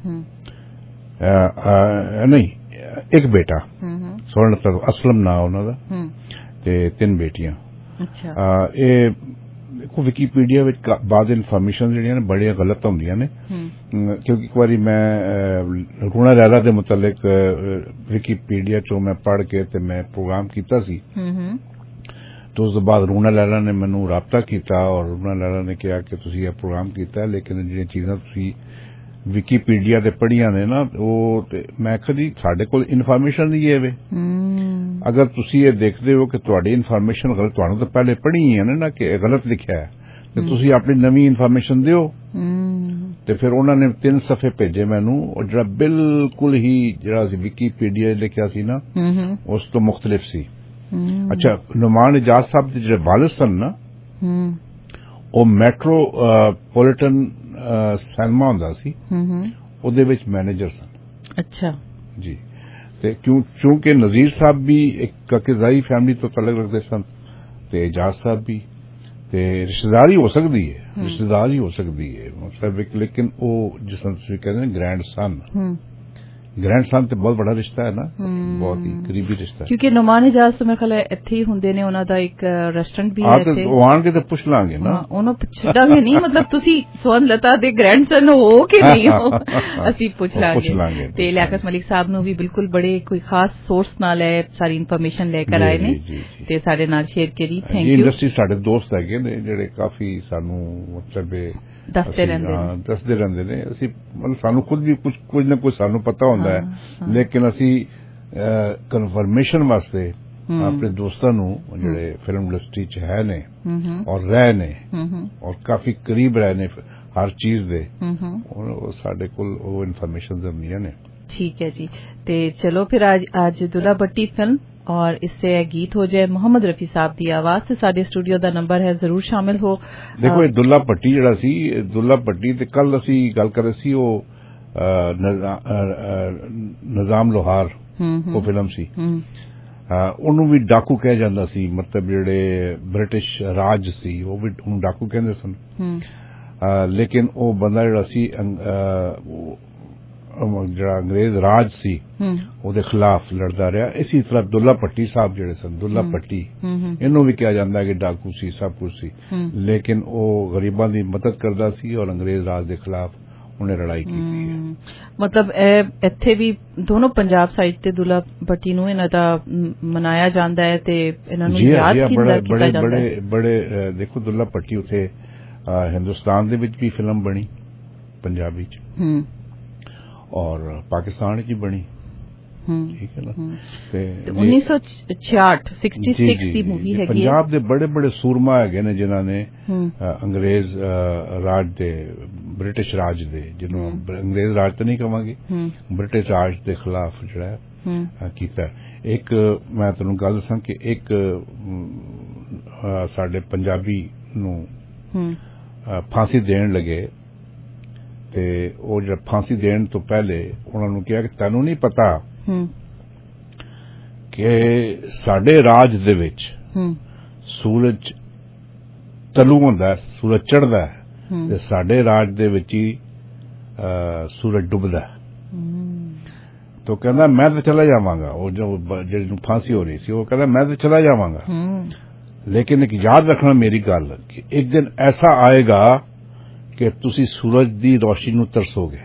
नहीं एक बेटा स्वर्णलता तो असलम नाम उन्हां दा, ते 3 बेटियां। अच्छा। देखो विकीपीडिया विच बाद इन्फॉर्मेशन जिहड़ियां ने बड़ियां गलत होंदियां ने, क्योंकि एक बारी मैं रूणा लैला दे मुतल्लिक विकीपीडिया चों मैं पढ़ के ते मैं प्रोग्राम कीता सी। तो उस बाद रूणा लैला ने मैनूं राबता कीता और रूणा लैला ने कहा कि तुसीं यह प्रोग्राम कीता है, लेकिन जिहड़ियां चीज़ां तुसीं विकीपीडिया ते पढ़ियां ने ना, वो मैं कदी साडे कोल इन्फॉर्मेशन नहीं है वे। अगर तुसी ये देखते हो कि तुहाडी इन्फॉर्मेशन गलत, तुहानू तो पहले पढ़ी है ना कि गलत लिखा है, तो तुसी अपनी नवी इन्फॉर्मेशन दियो। ते फिर उन्होंने 3 सफ़े भेजे मैनू, और जिहड़ा बिल्कुल ही जिहड़ा विकीपीडिया लिखिया सी ना उस तो मुख्तलिफ सी। अच्छा, नुमान इजाज साहब दे जिहड़े वालिद सन ना, वो मैट्रोपोलिटन सैनमा हुंदा सी, ਉਹਦੇ ਵਿੱਚ मैनेजर सन। अच्छा जी। ते क्योंकि नजीर साहब भी एक ककेजाई फैमिली तो तलक रखते सन, ते इजाज साहब भी, ते रिश्तेदारी हो सकती है, रिश्तेदारी हो सकती है मतलब, लेकिन वो जिस कहते हैं ग्रैंड सन ग्रैंडसन ਤੇ ਬਹੁਤ ਬੜਾ ਰਿਸ਼ਤਾ ਹੈ ਨਾ, ਬਹੁਤ ਹੀ ਕਰੀਬੀ ਰਿਸ਼ਤਾ। ਕਿਉਂਕਿ ਨੁਮਾਨ ਇਜਾਜ਼ ਤੋਂ ਮੇਰੇ ਖਿਆਲ ਹੈ ਇੱਥੇ ਹੀ ਹੁੰਦੇ ਨੇ, ਉਹਨਾਂ ਦਾ ਇੱਕ ਰੈਸਟੋਰੈਂਟ ਵੀ ਹੈ ਇੱਥੇ। ਉਹ ਆਣਗੇ ਤੇ ਪੁੱਛ ਲਾਂਗੇ ਨਾ, ਉਹਨੂੰ ਛੱਡਾਂਗੇ ਨਹੀਂ, ਮਤਲਬ ਤੁਸੀਂ ਸਵਰਨਲਤਾ ਦੇ ਗ੍ਰੈਂਡਸਨ ਹੋ ਕਿ ਨਹੀਂ ਹੋ, ਅਸੀਂ ਪੁੱਛ ਲਾਂਗੇ। ਤੇ ਲਿਆਕਤ ਮਲਿਕ ਸਾਹਿਬ ਨੂੰ ਵੀ ਬਿਲਕੁਲ ਬੜੇ ਕੋਈ ਖਾਸ ਸੋਰਸ ਨਾਲ ਹੈ ਸਾਰੀ ਇਨਫੋਰਮੇਸ਼ਨ ਲੈ ਕੇ ਆਏ ਨੇ ਤੇ ਸਾਡੇ ਨਾਲ ਸ਼ੇਅਰ ਕਰੀ। Thank you. ਇੰਡਸਟਰੀ ਸਾਡੇ ਦੋਸਤ ਹੈਗੇ ਨੇ ਜਿਹੜੇ ਕਾਫੀ ਸਾਨੂੰ ਮਤਲਬ ਦੱਸਦੇ ਰਹਿੰਦੇ ਨੇ। ਅਸੀਂ ਮਤਲਬ ਸਾਨੂੰ ਖੁਦ ਵੀ ਕੁਝ ਨਾ ਕੁਝ ਸਾਨੂੰ ਪਤਾ ਹੁੰਦਾ ਹੈ, ਲੇਕਿਨ ਅਸੀਂ ਕਨਫਰਮੇਸ਼ਨ ਵਾਸਤੇ ਆਪਣੇ ਦੋਸਤਾਂ ਨੂੰ ਜਿਹੜੇ ਫਿਲਮ ਇੰਡਸਟਰੀ 'ਚ ਹੈ ਨੇ ਔਰ ਰਹੇ ਨੇ ਔਰ ਕਾਫੀ ਕਰੀਬ ਰਹੇ ਨੇ ਹਰ ਚੀਜ਼ ਦੇ, ਉਹ ਸਾਡੇ ਕੋਲ ਉਹ ਇਨਫੋਰमेशन ਦਿੰਦੀਆਂ ਨੇ। ठीक है जी। तो चलो फिर आज दुल्ला भट्टी फिल्म और इससे गीत हो जाए मोहम्मद रफी साहब की आवाज से। साडे स्टूडियो का नंबर है, जरूर शामिल हो। देखो दुल्ला भट्टी जिहड़ा सी, दुल्ला भट्टी ते कल असी गल कर रहे सी, निजाम लोहार वो फिल्म सी, ਉਹਨੂੰ ਵੀ ਡਾਕੂ ਕਿਹਾ ਜਾਂਦਾ ਸੀ, ਮਤਲਬ ਜਿਹੜੇ ਬ੍ਰਿਟਿਸ਼ ਰਾਜ ਸੀ ਉਹ ਵੀ ਉਹਨੂੰ ਡਾਕੂ ਕਹਿੰਦੇ ਸਨ। ਲੇਕਿਨ ਉਹ ਬੰਦਾ ਜਿਹੜਾ ਸੀ ਜਿਹੜਾ ਅੰਗਰੇਜ਼ ਰਾਜ ਸੀ ਉਹਦੇ ਖਿਲਾਫ ਲੜਦਾ ਰਿਹਾ। ਇਸੇ ਤਰ੍ਹਾਂ ਦੁੱਲਾ ਭੱਟੀ ਸਾਹਿਬ ਜਿਹੜੇ ਸਨ, ਦੁੱਲਾ ਭੱਟੀ ਇਹਨੂੰ ਵੀ ਕਿਹਾ ਜਾਂਦਾ ਕਿ ਡਾਕੂ ਸੀ, ਸਭ ਕੁਝ ਸੀ, ਲੇਕਿਨ ਉਹ ਗਰੀਬਾਂ ਦੀ ਮਦਦ ਕਰਦਾ ਸੀ ਔਰ ਅੰਗਰੇਜ਼ ਰਾਜ ਦੇ ਖਿਲਾਫ ਉਹਨੇ ਲੜਾਈ ਕੀਤੀ ਹੈ। ਮਤਲਬ ਇੱਥੇ ਵੀ ਦੋਨੋਂ ਪੰਜਾਬ ਸਾਈਡ ਤੇ ਦੁੱਲਾ ਭੱਟੀ ਨੂੰ ਇਹਨਾਂ ਦਾ ਮਨਾਇਆ ਜਾਂਦਾ ਹੈ ਤੇ ਇਹਨਾਂ ਨੂੰ ਯਾਦ ਕੀਤਾ ਜਾਂਦਾ ਹੈ। ਬੜੇ ਦੇਖੋ ਦੁੱਲਾ ਭੱਟੀ ਉੱਥੇ ਹਿੰਦੁਸਤਾਨ ਦੇ ਵਿੱਚ ਵੀ ਫਿਲਮ ਬਣੀ ਪੰਜਾਬੀ ਚ और पाकिस्तान की बनी, ठीक है ना। 1966 ਦੀ मूवी है। पंजाब दे बड़े बड़े सूरमा है ने जिन्हों ने अंग्रेज राज दे, ब्रिटिश राज दे, जिन्होंने अंग्रेज राज तो नहीं कहांगे, ब्रिटिश राज के खिलाफ जिहड़ा कीता। एक मैं तुहानूं गल दसां कि एक साडे पंजाबी नूं फांसी देण लगे ਤੇ ਉਹ ਜਿਹੜਾ ਫਾਂਸੀ ਦੇਣ ਤੋਂ ਪਹਿਲੇ ਉਹਨਾਂ ਨੂੰ ਕਿਹਾ ਕਿ ਤੁਹਾਨੂੰ ਨਹੀਂ ਪਤਾ ਕਿ ਸਾਡੇ ਰਾਜ ਦੇ ਵਿੱਚ ਸੂਰਜ ਤਲੂ ਹੁੰਦਾ, ਸੂਰਜ ਚੜ੍ਹਦਾ ਤੇ ਸਾਡੇ ਰਾਜ ਦੇ ਵਿੱਚ ਹੀ ਸੂਰਜ ਡੁੱਬਦਾ। तो कहना मैं तो चला जावांगा, वो जो फांसी हो रही थी वो कहना मैं तो चला जावांगा, लेकिन एक याद रखना मेरी गल कि एक दिन ऐसा आएगा कि तुसी सूरज दी रोशनी नूं तरसोगे।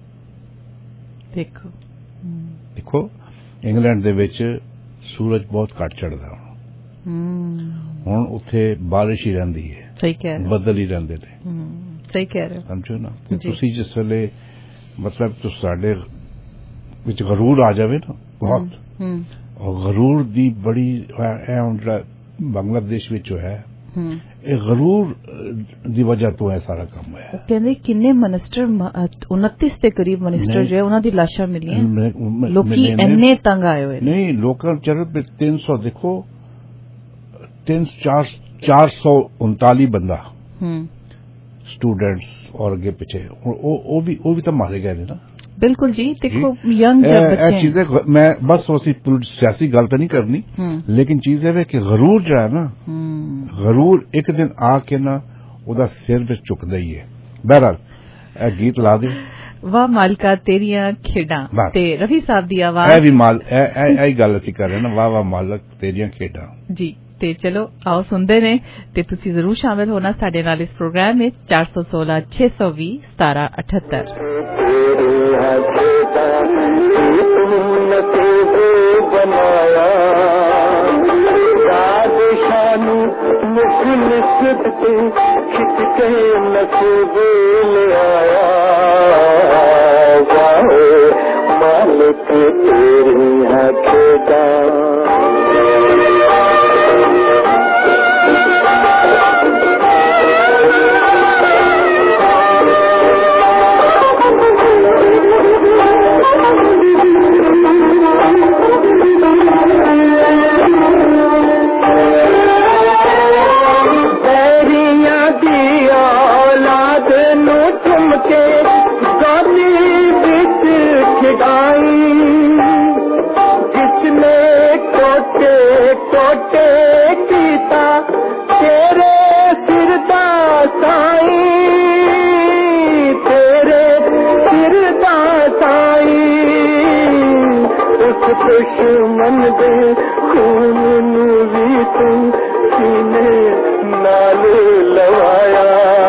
देखो देखो इंग्लैंड दे विच सूरज बहुत घट चढ़दा हुण उत्थे बारिश ही रहिंदी है, सही कह रहे, बदल ही रहिंदे ने, सही कह रहे हो, समझो ना। तुसी जिस वेले मतलब तो साडे विच गरूर आ जावे ना बहुत, और गरूर दी बड़ी जेड़ा बांग्लादेश विच है ਇਹ ਗਰੂਰ ਦੀ ਵਜ੍ਹਾ ਤੋਂ ਇਹ ਸਾਰਾ ਕੰਮ ਹੋਇਆ। ਕਹਿੰਦੇ ਕਿੰਨੇ ਮਿਨਿਸਟਰ 29 ਦੇ ਕਰੀਬ ਮਿਨਿਸਟਰ ਜੋ ਹੈ ਉਹਨਾਂ ਦੀ ਲਾਸ਼ਾਂ ਮਿਲੀਆਂ, ਲੋਕੀ ਇੰਨੇ ਤੰਗ ਆਏ ਹੋਏ। ਨਹੀਂ ਲੋਕਾਂ ਚਰਤ 300 ਦੇਖੋ 439 ਬੰਦਾ ਸਟੂਡੈਂਟਸ और ਅੱਗੇ ਪਿੱਛੇ ਉਹ ਵੀ ਤਾਂ ਮਾਰੇ ਗਏ ਨੇ ਨਾ। बिल्कुल जी, देखो यंग जब बच्चे चीजें मैं बस सियासी गल तो नहीं करनी, लेकिन चीज है कि गरूर जो है ना, गरूर एक दिन आके ना उदा सिर पे चुकदा ही है। बहरहाल गीत ला दे, वाह मालका तेरियां खेडां ते रफी साहब दी आवाज, ए भी माल ए गल असीं कर रहे ना, वाह वाह मालक तेरियां खेडां जी। ते चलो आओ सुनते ने ते तुसी जरूर शामिल होना साडे नाल इस प्रोग्राम में 416 620 1778। बनाया शानू मुख खिच के नसीब ले आया, वाहे मालिक तेरी है खेदा। तेरे सिर दा साईं दुख दुश्मन दे खून नू भी तू सीने नाल लवाया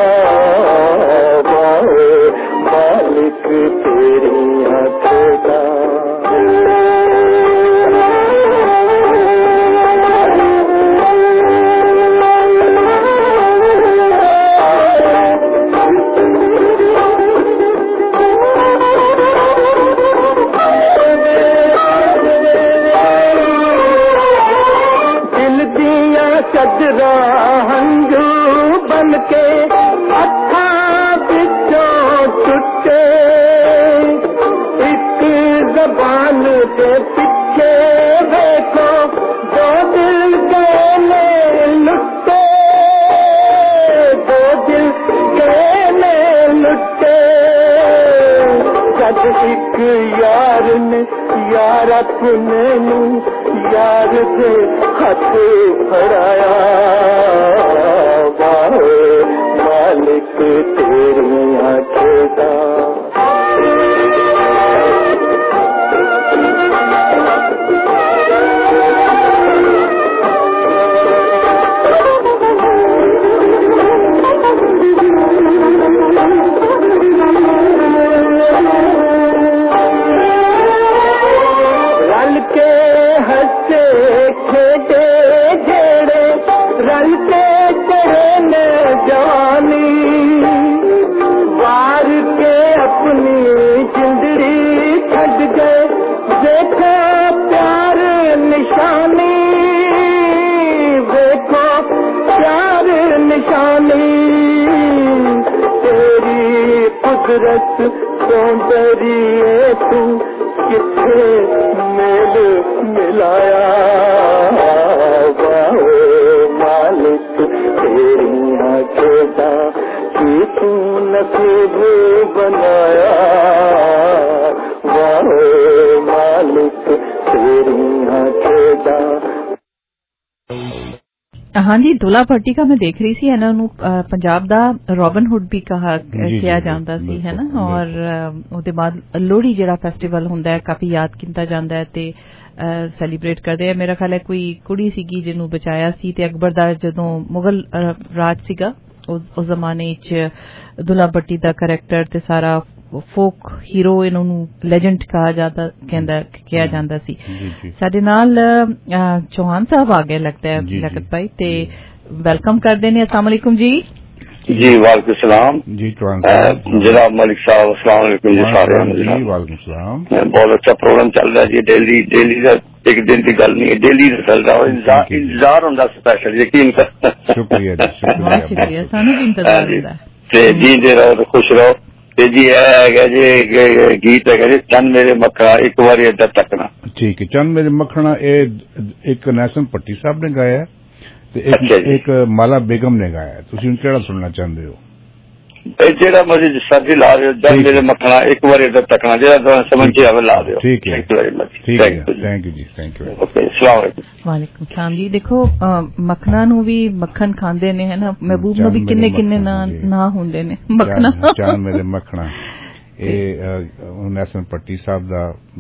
मालिक तेरिया खेदा चदरा हंजू बन के अखा पिछों टुटे एक जबान के पीछे देखो दो दिल गए लुटे दो दिल गए लुटे जब एक यार ने यार अपने नू यार दे हथ फड़ाया मालिक तेरिया खेदा रल के हंसे खेते जेड़े रल के चढ़ने जवानी वार के अपनी जिंदड़ी छड़ गए देखो प्यार निशानी देखो प्यार निशानी तेरी कुदरत सौंदर्य तू किथे मेल मिलाया मालिक तेरिया खेदा कि तू नसीब बनाया मालिक तेरिया खेदा। हाँ जी, दुला भट्टी का मैं देख रही सी है ना, पंजाब दा रॉबिन हुड भी कहा किया जाता सी है ना, और ਉਹਦੇ ਬਾਅਦ ਲੋਹੜੀ ਜਿਹੜਾ ਫੈਸਟੀਵਲ ਹੁੰਦਾ ਹੈ ਕਾਫੀ ਯਾਦ ਕੀਤਾ ਜਾਂਦਾ ਹੈ ਤੇ ਸੈਲੀਬ੍ਰੇਟ ਕਰਦੇ ਆ। ਮੇਰਾ ਖਿਆਲ ਹੈ ਕੋਈ ਕੁੜੀ ਸੀਗੀ ਜਿਹਨੂੰ ਬਚਾਇਆ ਸੀ ਤੇ ਅਕਬਰ ਦਾ ਜਦੋਂ ਮੁਗਲ ਰਾਜ ਸੀਗਾ ਉਸ ਜ਼ਮਾਨੇ 'ਚ ਦੁਲਾ ਭੱਟੀ ਦਾ ਕਰੈਕਟਰ ਤੇ ਸਾਰਾ ਫੋਕ ਹੀਰੋ ਇਹਨਾਂ ਨੂੰ ਲੈਜੈਂਡ ਕਿਹਾ ਜਾਂਦਾ ਸੀ। ਸਾਡੇ ਨਾਲ ਚੌਹਾਨ ਸਾਹਿਬ ਆ ਗਏ ਲੱਗਦਾ ਹੈ ਲਿਆਕਤ ਭਾਈ, ਤੇ ਵੈਲਕਮ ਕਰਦੇ ਨੇ। अस्सलाम वालेकुम जी। जी वालेकुम सलाम जी जनाब मलिक साहब, अस्सलाम वालेकुम जी सारे। वालेकुम सलाम। बहुत अच्छा प्रोग्राम चल रहा है जी। डेली का एक दिन की गल नहीं है, डेली चल रहा है। इंतजार होंगे स्पेशल, यकीन कर। शुक्रिया सानू भी इंतजार होंदा है। जींदे रहो तो खुश रहो। ਤੇ ਜੀ ਇਹ ਹੈਗਾ ਜੀ ਗੀਤ ਹੈਗਾ ਜੀ ਚੰਨ ਮੇਰੇ ਮੱਖਣਾ ਇੱਕ ਵਾਰੀ ਇੱਧਰ ਤੱਕਣਾ। ਠੀਕ ਹੈ, ਚੰਨ ਮੇਰੇ ਮੱਖਣਾ ਇਹ ਇੱਕ ਨੈਸਨ ਭੱਟੀ ਸਾਹਿਬ ਨੇ ਗਾਇਆ ਤੇ ਇੱਕ ਮਾਲਾ ਬੇਗਮ ਨੇ ਗਾਇਆ। ਤੁਸੀਂ ਕਿਹੜਾ ਸੁਣਨਾ ਚਾਹੁੰਦੇ ਹੋ? ਇਹ ਜਿਹੜਾ ਮਰਜ਼ੀ ਸਰਦੀ ਲਾ ਦਿਓ, ਚੰਨ ਮੇਰੇ ਮੱਖਣਾ ਇੱਕ ਵਾਰੀ ਇੱਧਰ ਤੱਕਣਾ, ਜਿਹੜਾ ਤੁਹਾਨੂੰ ਸਮਝ ਚ ਆਵੇ ਲਾ ਦਿਓ। ਠੀਕ ਹੈ, ਥੈਂਕ ਯੂ ਵੈਰੀ ਮਚ। ਠੀਕ ਹੈ, ਥੈਂਕ ਯੂ ਜੀ, ਥੈਂਕ ਯੂ। ਓਕੇ, अस्सलाम वालेकुम। वालेकुम सलाम जी। देखो मखना नू भी मक्खन खांदे ने है ना, महबूब नू भी किन्ने किन्ने ना हुंदे ने मखना। चंन मेरे मखना ये नैसन भट्टी साहब दा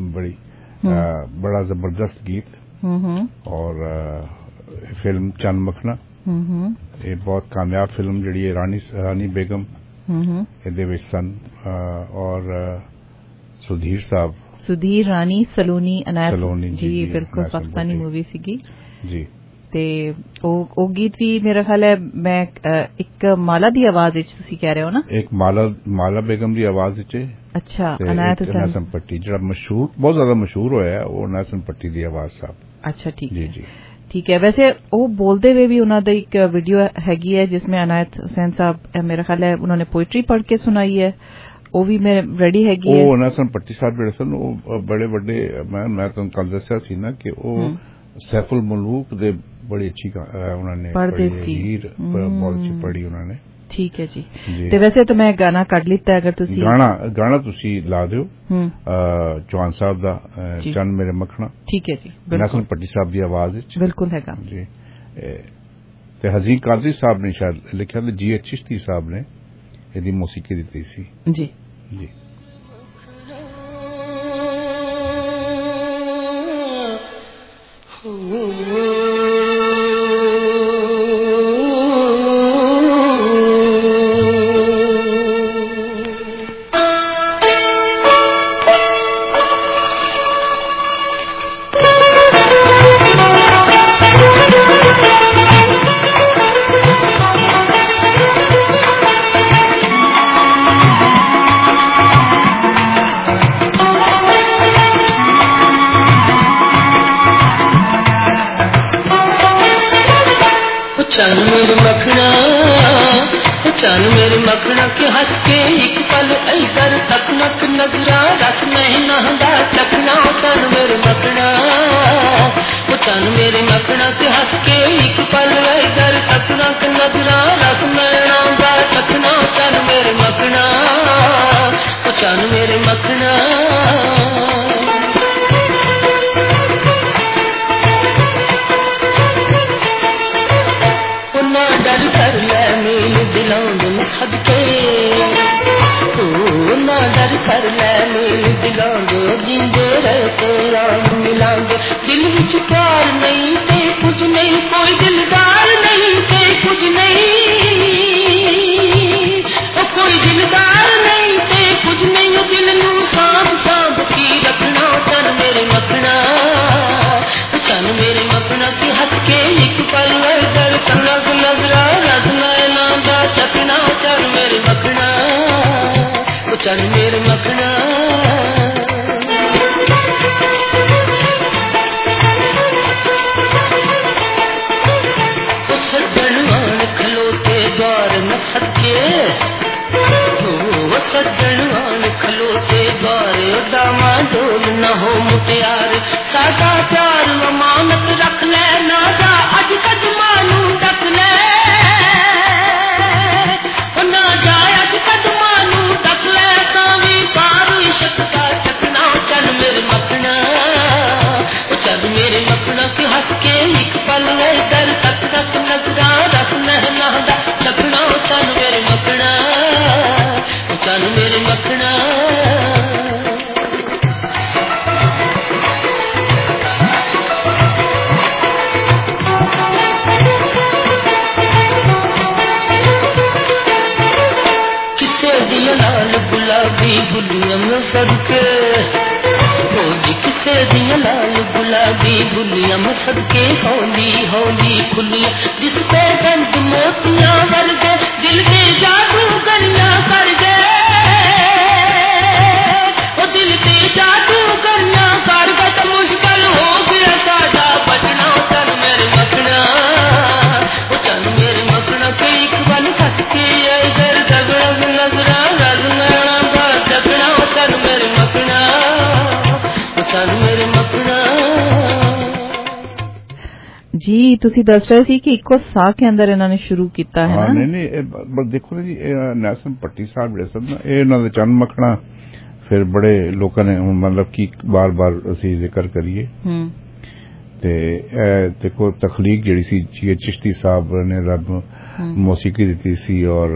बड़ा जबरदस्त गीत और फिल्म चंन मखना ये बहुत कामयाब फिल्म जिहड़ी रानी बेगम ਇਹਦੇ ਵਿੱਚ ਸਨ और सुधीर साहब, सुधीर रानी सलोनी अनायत जी बिल्कुल पाकिस्तानी मूवी सीगी जी। ਤੇ ਉਹ ਗੀਤ ਵੀ ਮੇਰਾ ਖਿਆਲ ਹੈ ਮੈਂ ਇੱਕ ਮਾਲਾ ਦੀ ਆਵਾਜ਼ ਵਿੱਚ ਤੁਸੀਂ ਕਹਿ ਰਹੇ ਹੋ ਨਾ, ਇੱਕ ਮਾਲਾ ਬੇਗਮ ਦੀ ਆਵਾਜ਼ ਵਿੱਚ। ਅੱਛਾ, ਅਨਾਇਤ ਨੈਸਨ ਭੱਟੀ ਜਿਹੜਾ ਮਸ਼ਹੂਰ ਬਹੁਤ ਜ਼ਿਆਦਾ ਮਸ਼ਹੂਰ ਹੋਇਆ ਉਹ ਨੈਸਨ ਭੱਟੀ ਦੀ ਆਵਾਜ਼ ਸਾਹਿਬ। ਅੱਛਾ ਠੀਕ ਜੀ ਜੀ ठीक है। वैसे वो बोलते हुए भी उन्होंने एक वीडियो हैगी है जिसमें अनायत हुसैन साहब मेरा ख्याल है उन्होंने पोइट्री पढ़ के सुनाई है, वो भी मैं रेडी हैगी है। ਉਹ ਨੈਸਨ ਭੱਟੀ ਸਾਹਿਬ ਜਿਹੜੇ ਸਨ ਉਹ ਬੜੇ ਵੱਡੇ, ਮੈਂ ਤੁਹਾਨੂੰ ਕੱਲ ਦੱਸਿਆ ਸੀ ਨਾ ਕਿ ਉਹ ਸੈਫੁਲ ਮਲੂਕ ਦੇ ਬੜੀ ਅੱਛੀ ਉਹਨਾਂ ਨੇ ਪੜ੍ਹਦੇ ਸੀ, ਹੀਰ ਬਹੁਤ ਅੱਛੀ ਪੜ੍ਹੀ ਉਹਨਾਂ ਨੇ। ठीक है जी। ਤੇ ਵੈਸੇ ਤਾਂ ਮੈਂ ਗਾਣਾ ਕੱਢ ਲਿੱਤਾ, ਅਗਰ ਤੁਸੀਂ ਗਾਣਾ ਤੁਸੀਂ ਲਾ ਦਿਓ ਚੌਹਾਨ ਸਾਹਿਬ ਦਾ ਚੰਨ ਮੇਰੇ ਮੱਖਣਾ। ਠੀਕ ਹੈ ਜੀ, ਨੈਸਨ ਭੱਟੀ ਸਾਹਿਬ ਦੀ ਆਵਾਜ਼ ਵਿੱਚ ਬਿਲਕੁਲ ਹੈਗਾ ਜੀ। ਤੇ ਹਜ਼ੀਨ ਕਾਦਰੀ ਸਾਹਿਬ ਨੇ ਸ਼ਾਇਦ ਲਿਖਿਆ ਤੇ ਜੀ ਚਿਸ਼ਤੀ ਸਾਹਿਬ ਨੇ ਇਹਦੀ ਮੌਸੀਕੀ ਦਿੱਤੀ ਸੀ ਜੀ ਜੀ। चल मेरे मखना चल मेरे मखना के हंस के एक पल इधर तक नक नजरा रस नहीं नहदा चखना चल मेरे मखना चल मेरे मखना के हंस के एक पल इधर तक नक नजरा रस नहीं नहदा चखना चल मेरे मखना चल मेरे मखना डर कर ले मेल दिलांद सदके ना डर कर ले मेल दिलांद जिंदे रहते राम मिलांद दिल विच प्यार नहीं ते कुछ नहीं कोई दिलदार नहीं ते कुछ नहीं कोई दिलदार नहीं ते कुछ नहीं दिल नू सांभ सांभ की रखना चल मेरे मखना चल मेरे मखना की हंस के एक पल दर कनक नजरा रस नैना दा चखना चल मेरे मखना चल मेरे मखना सज्जन आन खलोते द्वार न सके सज्जन आन खलोते द्वार दामा डोल न हो मुटियार साडा प्यार अमानत रख ले ना जा अज कदमानू टक ले ना जा अज कदमानू टक ले सावी पार इश्क का चखना चल मेरे मखना चल मेरे मखना की हंस के एक पल दर तक रस नजरा रस नहना चखना चल मेरे मखना चल मेरे मखना लाल गुलाबी बुलियां में सदके जी किसे दिया लाल गुलाबी बुलियां में सदके होली होली खुलियां जिस पे बंद मोतियां वर्गे दिल के जादू गरिया कर गए वो दिल के जादू गरिया कर गए तो मुश्किल हो गया साडा बचना चल मेरे मखना वो चल मेरे मखना के एक बल कस के इधर दगड़ा नजरा जी ਤੁਸੀਂ ਦੱਸ ਰਹੇ ਸੀ ਕਿ ਇੱਕੋ ਸਾਹ ਕੇ ਅੰਦਰ ਇਹਨਾਂ ਨੇ ਸ਼ੁਰੂ ਕੀਤਾ ਹੈ ਨਾ ਨਹੀਂ ਬਸ ਦੇਖੋ ਜੀ ਨੈਸਨ ਪੱਟੀ ਸਾਹਿਬ ਜਿਹੜੇ ਸਨ ਇਹ ਇਹਨਾਂ ਦੇ ਚੰਨ ਮੱਖਣਾ ਫਿਰ ਬੜੇ ਲੋਕਾਂ ਨੇ ਹੁਣ ਮਤਲਬ ਕਿ ਬਾਰ-ਬਾਰ ਅਸੀਂ ਜ਼ਿਕਰ ਕਰੀਏ ਤੇ ਦੇਖੋ ਤਖਲੀਕ ਜਿਹੜੀ ਸੀ ਜੀ ਚਿਸ਼ਤੀ ਸਾਹਿਬ ਨੇ ਰੱਬ ਮੌਸੀਕੀ ਦਿੱਤੀ ਸੀ ਔਰ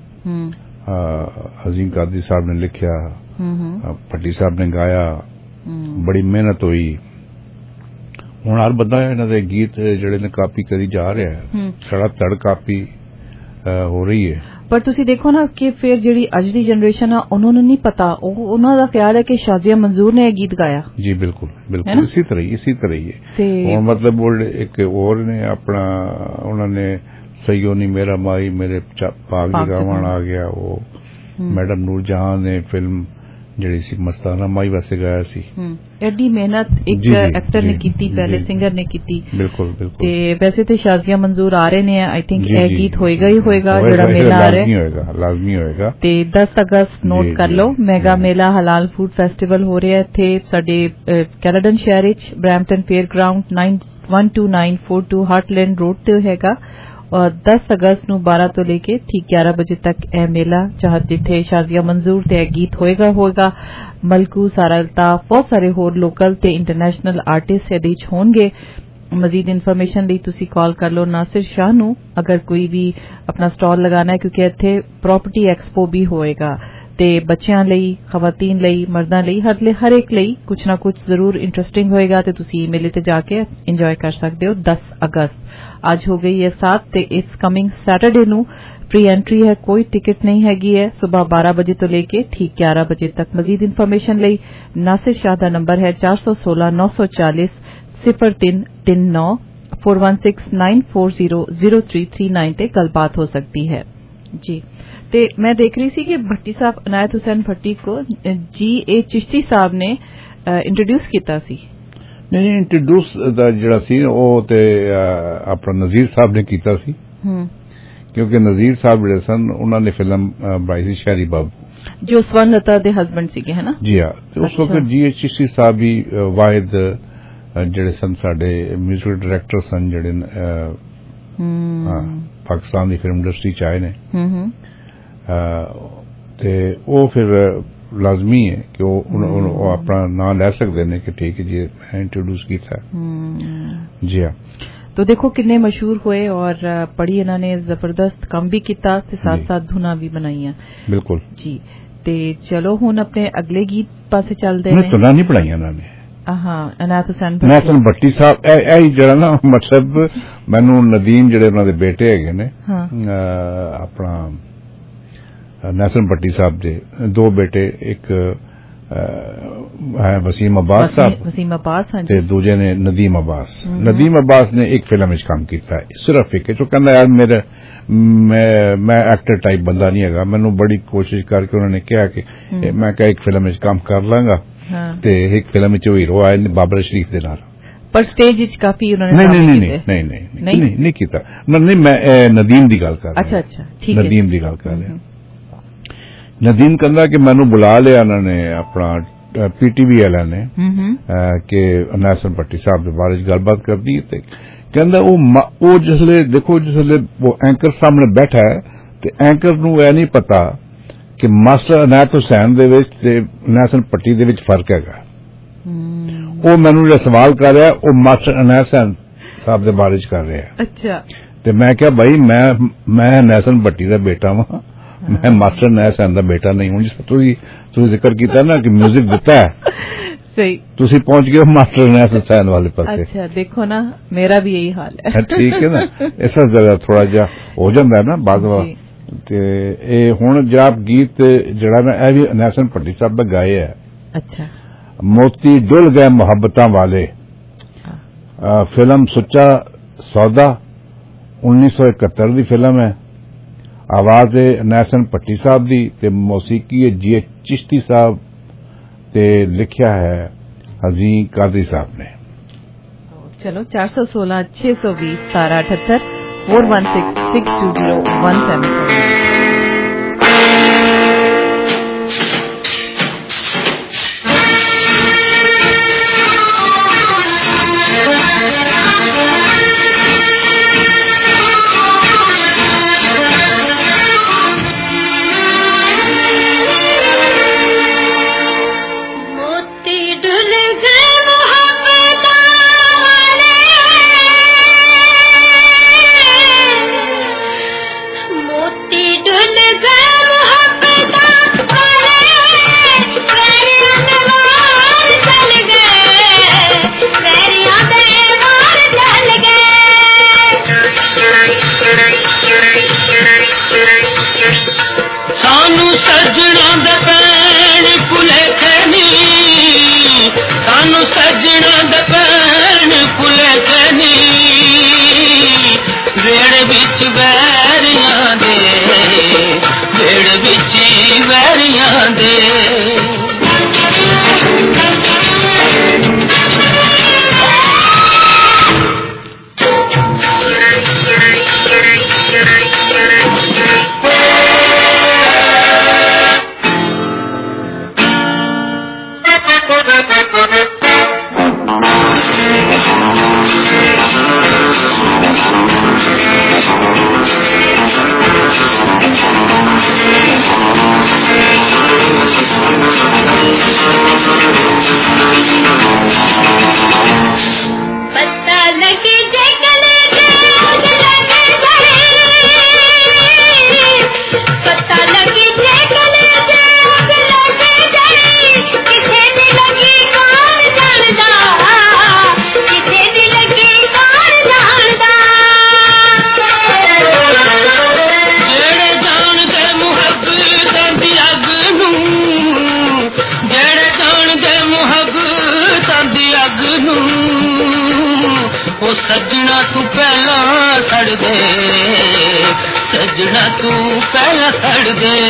ਅਜ਼ੀਮ ਕਾਦਰੀ ਸਾਹਿਬ ਨੇ ਲਿਖਿਆ ਪੱਟੀ ਸਾਹਿਬ ਨੇ ਗਾਇਆ ਬੜੀ ਮਿਹਨਤ ਹੋਈ ਹੁਣ ਹਰ ਬੰਦਾ ਇਹਨਾਂ ਦੇ ਗੀਤ ਜਿਹੜੇ ਨੇ ਕਾਪੀ ਕਰੀ ਜਾ ਰਿਹਾ ਹੈ ਸੜਾ ਤੜ ਕਾਪੀ ਹੋ ਰਹੀ ਹੈ ਪਰ ਤੁਸੀਂ ਦੇਖੋ ਨਾ ਕਿ ਫਿਰ ਜਿਹੜੀ ਅੱਜ ਦੀ ਜਨਰੇਸ਼ਨ ਆ ਉਹਨਾਂ ਨੂੰ ਨਹੀਂ ਪਤਾ ਉਹਨਾਂ ਦਾ ਖਿਆਲ ਹੈ ਕਿ ਸ਼ਾਜ਼ੀਆ ਮੰਜ਼ੂਰ ਨੇ ਇਹ ਗੀਤ ਗਾਇਆ ਜੀ ਬਿਲਕੁਲ ਇਸੇ ਤਰ੍ਹਾਂ ਹੀ ਹੈ ਹੁਣ ਮਤਲਬ ਇੱਕ ਹੋਰ ਨੇ ਆਪਣਾ ਉਹਨਾਂ ਨੇ ਸਈਓ ਨੀ ਮੇਰਾ ਮਾਈ ਮੇਰੇ ਪਾਗ ਜਗਾਵਣ ਆ ਗਿਆ ਉਹ ਮੈਡਮ ਨੂਰ ਜਹਾਂ ਨੇ ਫਿਲਮ ਜਿਹੜੀ ਸੀ ਮਸਤਾਨਾ ਮਾਈ ਵਾਸਤੇ ਗਾਇਆ ਸੀ ਐਡੀ ਮਿਹਨਤ ਇੱਕ ਐਕਟਰ ਨੇ ਕੀਤੀ ਪਹਿਲੇ ਸਿੰਗਰ ਨੇ ਕੀਤੀ ਬਿਲਕੁਲ ਤੇ ਵੈਸੇ ਤੇ ਸ਼ਾਜ਼ੀਆ ਮੰਜ਼ੂਰ ਆ ਰਹੇ ਨੇ ਆਈ ਥਿੰਕ ਇਹ ਗੀਤ ਹੋਏਗਾ ਹੀ ਹੋਏਗਾ ਜਿਹੜਾ ਮੇਲਾ ਆ ਰਿਹਾ ਲਾਜ਼ਮੀ ਹੋਏਗਾ ਤੇ 10 ਅਗਸਤ ਨੋਟ ਕਰ ਲਓ ਮੈਗਾ ਮੇਲਾ ਹਲਾਲ ਫੂਡ ਫੈਸਟੀਵਲ ਹੋ ਰਿਹਾ ਇੱਥੇ ਸਾਡੇ ਕੈਨੇਡਨ ਸ਼ਹਿਰ ਵਿੱਚ Brampton fair ground 12942 Heartland road ਤੇ ਹੈਗਾ और 10 अगस्त ਨੂੰ 12 ਤੋਂ ਲੈ ਕੇ ਠੀਕ 11 ਵਜੇ ਤੱਕ ਇਹ ਮੇਲਾ ਚਾਹਤ ਜਿੱਥੇ ਸ਼ਾਜ਼ੀਆ ਮੰਜ਼ੂਰ ਤੇ ਗੀਤ ਹੋਏਗਾ ਮਲਕੂ ਸਾਰਾ ਅਲਤਾਫ ਬਹੁਤ ਸਾਰੇ ਹੋਰ ਲੋਕਲ ਤੇ ਇੰਟਰਨੈਸ਼ਨਲ ਆਰਟਿਸਟ ਇਹਦੇ ਵਿੱਚ ਹੋਣਗੇ ਮਜ਼ੀਦ ਇਨਫੋਰਮੇਸ਼ਨ ਲਈ ਤੁਸੀਂ ਕਾਲ ਕਰ ਲਓ ਨਾਸਿਰ ਸ਼ਾਹ ਨੂੰ ਅਗਰ ਕੋਈ ਵੀ ਆਪਣਾ ਸਟਾਲ ਲਗਾਉਣਾ ਹੈ ਕਿਉਂਕਿ ਇੱਥੇ ਪ੍ਰਾਪਰਟੀ ਐਕਸਪੋ ਵੀ ਹੋਏਗਾ ਤੇ ਬੱਚਿਆਂ ਲਈ ਖਵਾਤੀਨ ਲਈ ਮਰਦਾਂ ਲਈ ਹਰ ਇੱਕ ਲਈ ਕੁਝ ਨਾ ਕੁਝ ਜ਼ਰੂਰ ਇੰਟਰਸਟਿੰਗ ਹੋਏਗਾ ਤੇ ਤੁਸੀਂ ਮੇਲੇ ਤੇ ਜਾ ਕੇ ਇੰਜੋਏ ਕਰ ਸਕਦੇ ਹੋ 10 ਅਗਸਤ ਅੱਜ ਹੋ ਗਈ ਹੈ 7 ਤੇ ਇਸ ਕਮਿੰਗ ਸੈਟਰਡੇ ਨੂੰ फ्री एंट्री है कोई टिकट नहीं हैगी है सुबह 12 बजे तो लेके ठीक 11 बजे तक मजीद इन्फॉर्मेशन ਲਈ नासिर शाह ਦਾ ਨੰਬਰ ਹੈ 416 940 0339 4169400339 ਤੇ ਗੱਲਬਾਤ ਹੋ ਸਕਦੀ ਹੈ जी ਤੇ मैं देख रही सी कि भट्टी साहब अनायत हुसैन भट्टी को जी ए चिश्ती साहब ने इंट्रोड्यूस ਕੀਤਾ ਸੀ ਨਹੀਂ ਇੰਟਰੋਡਿਊਸ ਦਾ ਜਿਹੜਾ ਸੀ ਉਹ ਤੇ ਆਪਣਾ ਨਜ਼ੀਰ ਸਾਹਿਬ ਨੇ ਕੀਤਾ ਸੀ ਕਿਉਂਕਿ ਨਜ਼ੀਰ ਸਾਹਿਬ ਜਿਹੜੇ ਸਨ ਉਹਨਾਂ ਨੇ ਫਿਲਮ ਬਣਾਈ ਸੀ ਸ਼ਹਿਰੀ ਬਾਬੂ, ਜੋ ਸਵਰਨਲਤਾ ਦੇ ਹਸਬੈਂਡ ਸੀਗੇ, ਹੈ ਨਾ? ਜੀ ਹਾਂ। ਤੇ ਉਸ ਵਕਤ ਜੀ ਚਿਸ਼ਤੀ ਸਾਹਿਬ ਵੀ ਵਾਹਿਦ ਜਿਹੜੇ ਸਨ ਸਾਡੇ ਮਿਊਜ਼ਿਕ ਡਾਇਰੈਕਟਰ ਸਨ ਜਿਹੜੇ ਪਾਕਿਸਤਾਨ ਦੀ ਫਿਲਮ ਇੰਡਸਟਰੀ ਚ ਆਏ ਨੇ, ਤੇ ਉਹ ਫਿਰ ਲਾਜ਼ਮੀ ہے کہ وہ اپنا نام لے سکتے ہیں کہ ٹھیک ہے جی میں انٹروڈیوس کیتا ہے. جی ہاں. تو دیکھو کتنے مشہور ہوئے اور بڑی انہوں نے زبردست کام بھی کیتا تے ساتھ ساتھ دھنا بھی بنائیاں. بالکل جی. تے چلو ہن اپنے اگلے گیت پاسے چلدے ہیں. میں دھنا نہیں بنائیاں انہوں نے. ہاں عنایت حسین بھٹی صاحب اے جڑا نا مطلب مینوں ندیم جڑے انہاں دے بیٹے ہیگے نے اپنا نیسن بھٹی صاحب دے دو بیٹے، ایک وسیم عباس صاحب تے دوجے نے ندیم عباس. ندیم عباس نے ایک فلم وچ کام کیتا ہے، صرف ایک. جو کہندا یار میں ایکٹر ٹائپ بندہ نہیں ہےگا، مینوں بڑی کوشش کر کے انہوں نے کہا کہ میں ایک فلم وچ کام کر لاں گا، تے ایک فلم وچ ہیرو آئے بابر شریف دے نال. پر سٹیج وچ کافی انہوں نے نہیں کیتا. نہیں میں ندیم دی گل کر رہا. اچھا اچھا ٹھیک ہے. ندیم دی گل کر رہا. ندیم کہندا کہ مینوں بلا لیا انہوں نے اپنا پی ٹی وی والے نے کہ نیسن بھٹی صاحب کے بارے گل بات کر دی. کہندا وہ جسلے دیکھو جسلے وہ اینکر سامنے بیٹھا ہے تے اینکر نو اے نہیں پتا کہ ماسٹر عنایت حسین دے وچ تے نیسن بھٹی دے وچ فرق ہے. وہ مینوں جو سوال کر رہا ہے وہ ماسٹر عنایت حسین صاحب دے بارے کر رہا ہے. اچھا. تے میں کہا بھائی میں نیسن بھٹی دا بیٹا ہاں، میں ماسٹر عنایت حسین دا بیٹا نہیں ہوں. جس تو ذکر کیتا نا کہ میوزک دیتا ہے صحیح، تسی پہنچ گئے ماسٹر عنایت حسین والے پاس. اچھا دیکھو نا میرا بھی یہی حال ہے. ٹھیک ہے نا. ایسا ذرا تھوڑا جا ہو جاتا ہے نا بعد ہوں جناب گیت جڑا نا اے بھی نیسن بھٹی صاحب نے گائے ہے. اچھا. موتی ڈل گئے محبتاں والے، فلم سچا سودا 1971 دی فلم ہے. آواز ہے نیسن بھٹی صاحب دی تے موسیقی ہے جی چشتی صاحب تے لکھیا ہے حزین قادری صاحب نے. چلو 416 620 1778 416 620 177. سجنا تو پہلا سڑ دے، سجنا تو پہلا سڑ دے.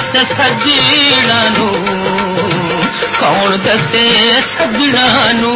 दसे सजना नू कौन दसे सजना नू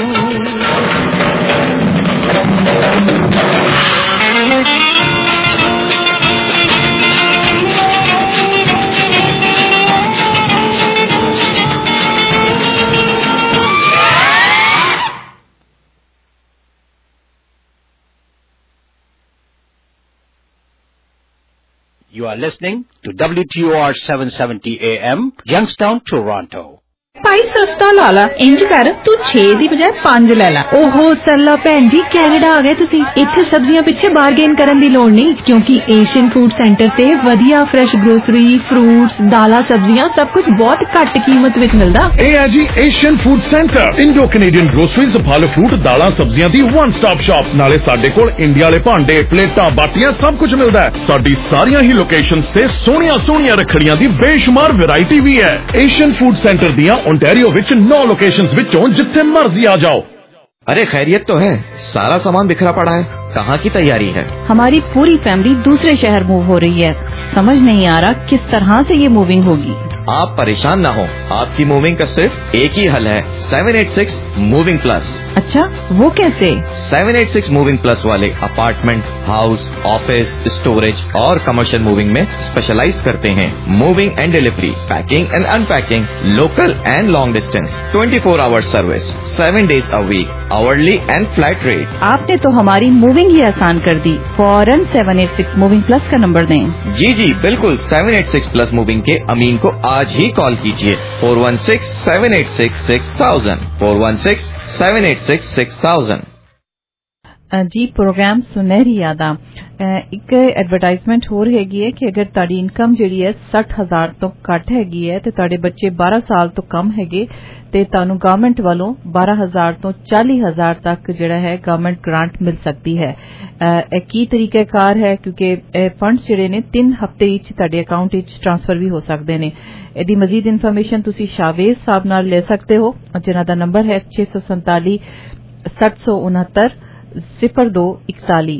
You are listening to WTOR 770 AM, Youngstown, Toronto. ਭਾਈ ਸਸਤਾ ਲਾ ਲਾ ਇੰਜ ਕਰ ਤੂੰ 6 ਦੀ ਬਜਾਏ 5 ਲੈ ਲੈ ਓਹੋ ਸਰਲਾ ਭੈਣ ਜੀ ਕੈਨੇਡਾ ਆ ਗਏ ਤੁਸੀਂ ਇੱਥੇ ਸਬਜ਼ੀਆਂ ਪਿੱਛੇ ਬਾਰਗੇਨ ਕਰਨ ਦੀ ਲੋੜ ਨਹੀਂ ਕਿਉਂਕਿ ਏਸ਼ੀਅਨ ਫੂਡ ਸੈਂਟਰ ਤੇ ਵਧੀਆ ਫਰੈਸ਼ ਗਰੋਸਰੀ ਫਰੂਟਸ ਦਾਲਾਂ ਸਬਜ਼ੀਆਂ ਸਭ ਕੁਝ ਬਹੁਤ ਘੱਟ ਕੀਮਤ ਵਿੱਚ ਮਿਲਦਾ ਇਹ ਹੈ ਜੀ Asian food centre Indo Canadian groceries ਫਲ ਫਰੂਟ ਦਾਲਾਂ ਸਬਜ਼ੀਆਂ ਦੀ ਵਨ ਸਟਾਪ ਸ਼ਾਪ ਨਾਲੇ ਸਾਡੇ ਕੋਲ ਇੰਡੀਆ ਵਾਲੇ ਭਾਂਡੇ ਪਲੇਟਾਂ ਬਾਟੀਆਂ ਸਭ ਕੁਝ ਮਿਲਦਾ ਹੈ ਸਾਡੀ ਸਾਰੀਆਂ ਹੀ ਲੋਕੇਸ਼ਨਸ ਤੇ ਸੋਹਣੀਆਂ ਰੱਖੜੀਆਂ ਦੀ ਬੇਸ਼ੁਮਾਰ ਵੈਰਾਈਟੀ ਵੀ ਹੈ ਏਸ਼ੀਅਨ ਫੂਡ ਸੈਂਟਰ ਦੀਆਂ ओंटारियो विच 9 लोकेशंस विचों जिथे मर्जी आ जाओ। अरे खैरियत तो है, सारा सामान बिखरा पड़ा है, कहाँ की तैयारी है? हमारी पूरी फैमिली दूसरे शहर मूव हो रही है, समझ नहीं आ रहा किस तरह से ये मूविंग होगी। आप परेशान ना हो, आपकी मूविंग का सिर्फ एक ही हल है, 786 मूविंग प्लस। अच्छा, वो कैसे? 786 मूविंग प्लस वाले अपार्टमेंट, हाउस, ऑफिस, स्टोरेज और कमर्शियल मूविंग में स्पेशलाइज करते हैं। Moving and delivery, packing and unpacking, local and long distance, 24 hours service, 7 days a week, hourly and flat rate. आपने तो हमारी मूविंग ही आसान कर दी। फौरन 786 मूविंग प्लस का नंबर दें। जी बिल्कुल, 786 प्लस मूविंग के अमीन को आज ही कॉल कीजिए 416-786-6000 416-786-6000। जी प्रोग्राम सुनहरी यादा ਇੱਕ ਐਡਵਰਟਾਈਜ਼ਮੈਂਟ ਹੋਰ ਹੈਗੀ ਹੈ ਕਿ ਅਗਰ ਤੁਹਾਡੀ ਇਨਕਮ ਜਿਹੜੀ ਹੈ 60,000 ਤੋਂ ਘੱਟ ਹੈਗੀ ਹੈ ਤੇ ਤੁਹਾਡੇ ਬੱਚੇ 12 ਸਾਲ ਤੋਂ ਕਮ ਹੈਗੇ ਤੇ ਤੁਹਾਨੂੰ ਗਵਰਨਮੈਂਟ ਵੱਲੋਂ 12,000 ਤੋਂ 40,000 ਤੱਕ ਜਿਹੜਾ ਹੈ ਗਵਰਨਮੈਂਟ ਗ੍ਰਾਂਟ ਮਿਲ ਸਕਦੀ ਹੈ। ਇਹ ਕੀ ਤਰੀਕਾਕਾਰ ਹੈ ਕਿਉਂਕਿ ਇਹ ਫੰਡਸ ਜਿਹੜੇ ਨੇ 3 ਹਫ਼ਤੇ ਵਿੱਚ ਤੁਹਾਡੇ ਅਕਾਊਂਟ ਵਿੱਚ ਟ੍ਰਾਂਸਫਰ ਵੀ ਹੋ ਸਕਦੇ ਨੇ। ਇਹਦੀ ਮਜ਼ੀਦ ਇਨਫੋਰਮੇਸ਼ਨ ਤੁਸੀਂ ਸ਼ਾਵੇਜ਼ ਸਾਹਿਬ ਨਾਲ ਲੈ ਸਕਦੇ ਹੋ ਜਿਨ੍ਹਾਂ ਦਾ ਨੰਬਰ ਹੈ 647 769 0241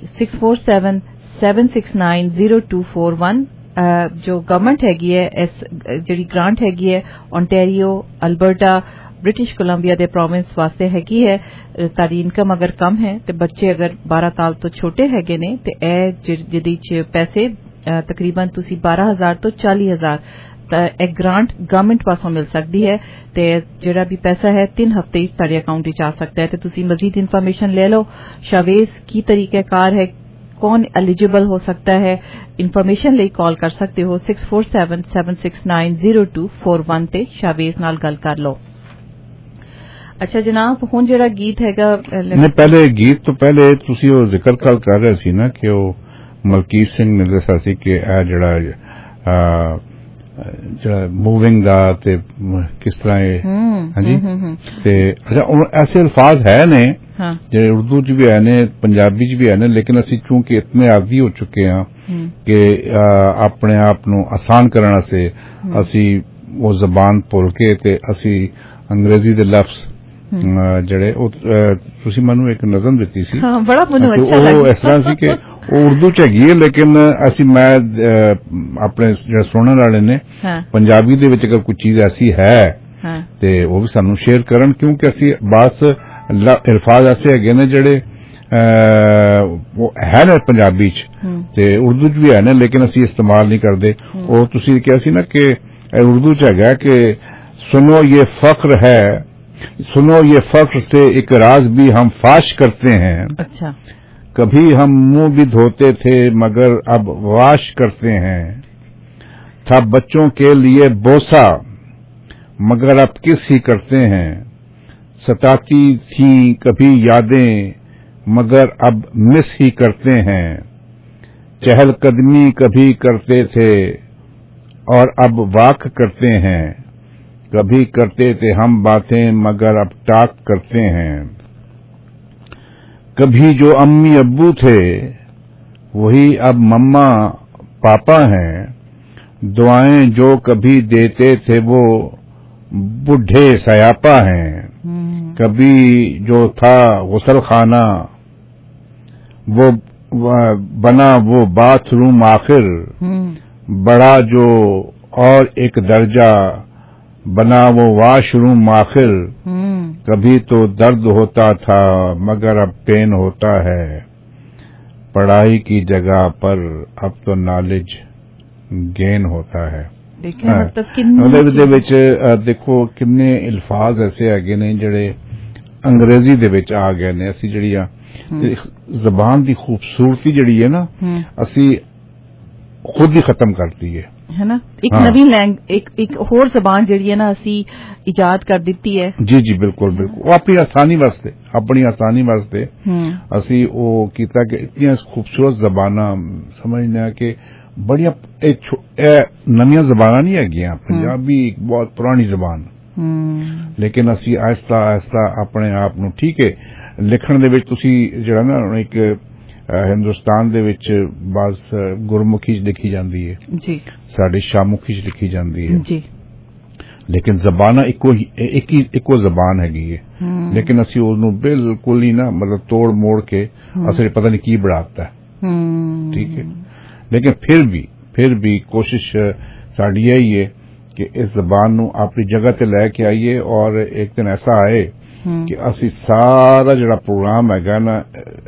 647-769-0241। जो गवर्नमेंट हैगी है इस जी ग्रांट हैगी है ओंटारियो अल्बर्टा ब्रिटिश कोलंबिया दे प्रोविंस वास्ते हैगी है। तारी इनकम अगर कम है तो बच्चे अगर 12 साल तो छोटे हैगे ने ते जिदी पैसे तकरीबन तुसी 12,000 तो 40,000 एक ग्रांट गवर्नमेंट पासों मिल सकती है ते जेड़ा भी पैसा है 3 हफ्ते तारे अकाउंट विच आ सकता है। तो तुसी मजीद इन्फॉर्मेशन ले लो। शावेज की तरीकाकार है, कौन एलिजिबल हो सकता है, इन्फॉर्मेशन लिए कॉल कर सकते हो 647-769-0241 ते शावेज नाल गल कर लो। अच्छा जनाब, हुण जेड़ा गीत हैगा नहीं पहले गीत तो पहले तुसी वो जिक्र कर रहे सी ना कि वो मलकीत सिंह ने दसा सी कि जेड़ा मूविंग दा ते किस तरह हाँ जी ते अच्छा ऐसे अल्फाज है ने जो उर्दू च भी है ने पंजाबी च भी है ने लेकिन असी चूंकि इतने आदी हो चुके हैं कि अपने आप नू आसान करने से असी वो जबान भुल के ते असी अंग्रेजी दे लफ्ज जड़े तुसी मैनू एक नज़म दिती सी बड़ा मैनू अच्छा लगा इस तरह सी कि उर्दू च हैगी है लेकिन असी मैं अपने जो सुनने वाले ने पंजाबी दे विच अगर कोई चीज ऐसी है ते वो भी सानू शेयर करन क्योंकि असी बस अल्फाज ऐसे हैगे ने जेड़े वो है ना पंजाबी च ते उर्दू च भी है ने लेकिन असी इस्तेमाल नहीं करते। और तुसी कहा सी ना कि उर्दू च हैगा कि सुनो ये फख्र है, सुनो ये फख्र से एक राज भी हम फाश करते हैं। अच्छा, कभी हम मुंह भी धोते थे मगर अब वाश करते हैं। था बच्चों के लिए बोसा मगर अब किस ही करते हैं। सताती थी कभी यादें मगर अब मिस ही करते हैं। चहलकदमी कभी करते थे और अब वाक करते हैं। कभी करते थे हम बातें मगर अब टाक करते हैं। कभी जो अम्मी अब्बू थे वही अब मम्मा पापा हैं। दुआएं जो कभी देते थे वो बुढ़े सयापा हैं। कभी जो था गुसल खाना वो बना वो बाथरूम आखिर। बड़ा जो اور ایک درجہ بنا وہ واش روم آخر. کبھی تو درد ہوتا تھا مگر اب پین ہوتا ہے. پڑھائی کی جگہ پر اب تو نالج گین ہوتا ہے. دیکھو کنے الفاظ ایسے آگے نے جڑے انگریزی دے وچ آ گئے نے. اسی جڑی زبان دی خوبصورتی جڑی ہے نا اسی خود ہی ختم کرتی ہے نا. ایک نوی ایک ہور زبان جڑی ہے نا اسی ایجاد کر دیتی ہے. جی بالکل بالکل. وہ اپنی آسانی واسطے اسی وہ کیتا کہ اتنی خوبصورت زباناں سمجھنا کہ بڑیاں نمیاں زباناں نہیں ہے. پنجابی ایک بہت پرانی زبان لیکن اسی آہستہ آہستہ اپنے آپ نو ٹھیک ہے لکھن دے وچ تسی جڑا نا ایک ہندوستان دے وچ بعض گرمکھی لکھی جاندی ہے جی ساڈی شامکھی لکھی جاندی ہے جی لیکن زبان ایکو زبان ہے لیکن اسی اس نو بالکل ہی نا مطلب توڑ موڑ کے اصل پتہ نہیں کی بڑھاتا ہے. ٹھیک ہے لیکن پھر بھی کوشش ساڈی یہی ہے کہ اس زبان نو اپنی جگہ تے لے کے آئیے اور ایک دن ایسا آئے کہ اسی سارا جڑا پروگرام ہے نا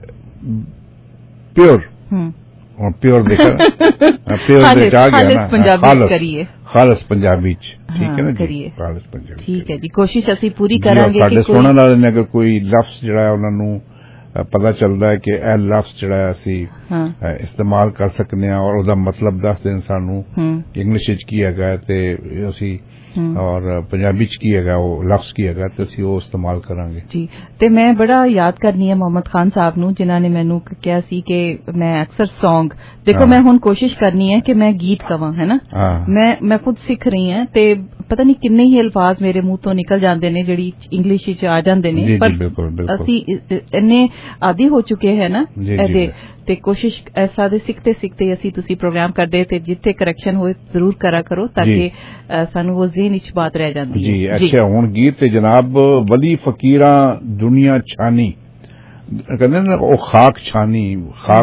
پیور دیکھا پیور آ گیا نا خالص پنجابی ٹھیک ہے نا جی خالص پنجابی ٹھیک ہے جی. کوشش اسی پوری کریں گے. ساڈے سنن والے نے اگر کوئی لفظ جڑا ہے انہاں نو پتا چلتا ہے کہ اے لفظ جڑا ہے اسی استعمال کر سکنے ہیں اور ادا مطلب دس دن سانو انگلش کی ہے تے اسی اور پنجابی کی ہے وہ لفظ کی ہے تے اسی وہ استعمال کریں گے. جی تے میں بڑا یاد کرنی ہے محمد خان صاحب نو جنہاں نے مینوں کہا سی کہ میں اکثر سانگ دیکھو میں ہن کوشش کرنی ہے کہ میں گیت کواں ہے نا. میں خود سیکھ رہی ہوں تے پتہ نہیں کنے ہی الفاظ میرے منہ تو نکل جاندے نے جڑی انگلش وچ آ جاندے نے پر اسی اننے عادی ہو چکے ہیں نا تے کوشش ایسا دے سیکھتے سیکھتے اسی تسی پروگرام کر دے تے جتھے کریکشن ہوئے ضرور کرا کرو تاکہ سانو وہ ذہن وچ بات رہ جاندی ہے. جی اچھا ہن گیت تے جناب ولی فقیراں دنیا چھانی کہندے نا او خاک چھانی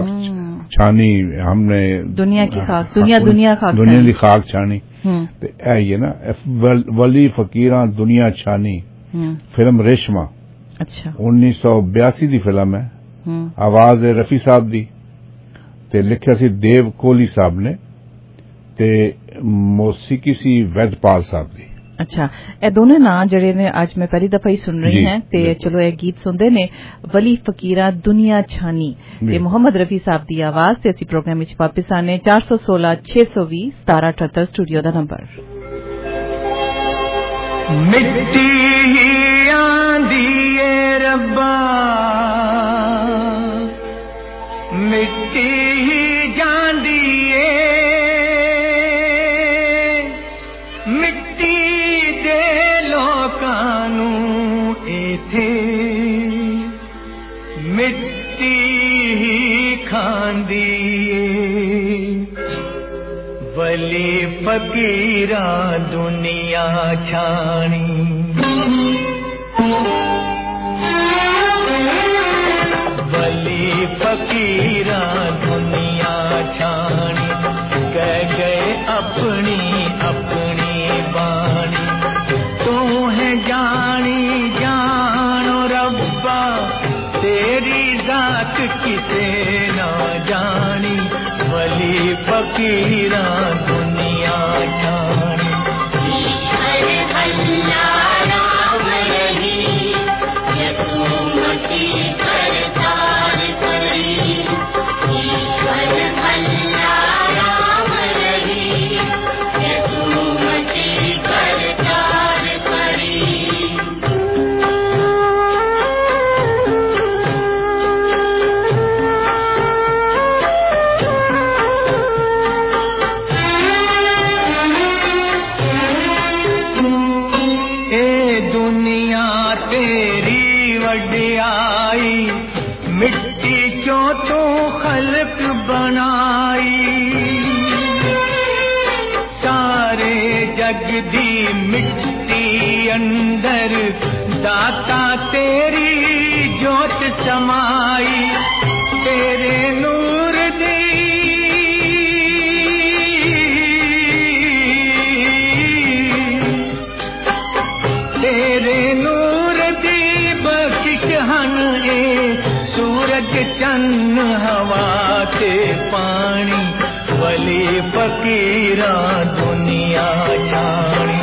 ہم نے دنیا کی خاک دنیا دی خاک چھانی تے اے یہ نا ولی فقیراں دنیا چھانی فلم ریشما اچھا 1982 دی فلم ہے. آواز رفیع صاحب دی تے لکھیا سی دیو کوہلی صاحب نے تے موسیقی سی وید پال صاحب دی. اچھا اے دونوں نا جڑے نے آج میں پہلی دفعہ ہی سن رہی ہیں تے چلو اے گیت سندے نے ولی فقیراں دنیا چھانی تے محمد رفیع صاحب دی آواز تے اسی پروگرام وچ واپس آنے 416 620 1778 اسٹوڈیو دا نمبر. مٹی ہی آندی اے ربا مٹی ہی جاندی اے مٹی دے لوکاں نوں ایتھے مٹی ہی کھاندی اے ولی فقیراں دنیا چھانی ولی فقیراں دنیا چھانی کہہ گئے اپنی اپنی بانی تو ہے جانی جانو ربا تیری ذات کسے نہ جانی ولی فقیراں دنیا چھانی ایشور اللہ رام رہی یسوع مسیح کرتار کری ایشور اللہ رام رہی یسوع مسیح کرتار کری مٹی کیوں تو خلق بنائی سارے جگ دی مٹی اندر داتا تیری جوت سمائی تیرے نور دی चन्न हवा ते पानी वली फकीरा दुनिया छाणी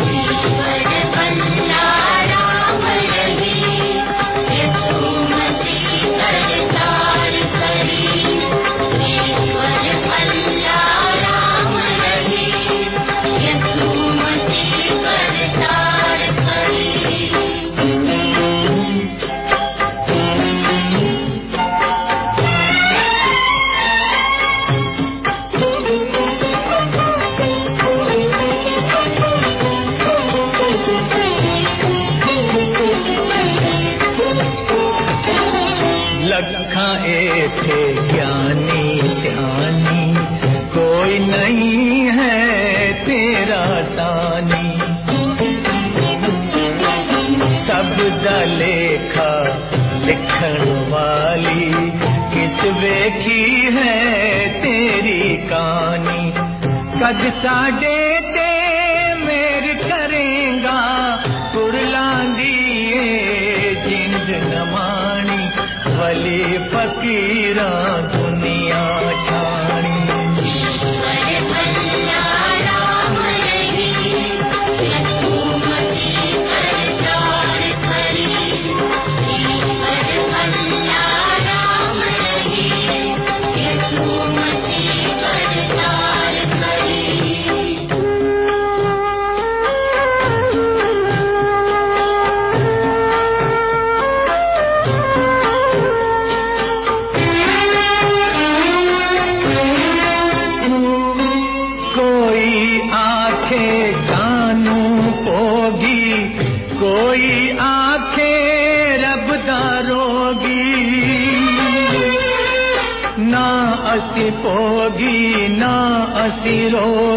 थे ज्ञानी ध्यानी कोई नहीं है तेरा दानी सब दा लेखा लिखण वाली किस वेखी है तेरी कहानी कद साडे ते मेर करेगा कुरलांदी जिंद नमानी वली फकीरा दुनिया छाणी कोई आंखें रब दारोगी ना असी पोगी ना असी रो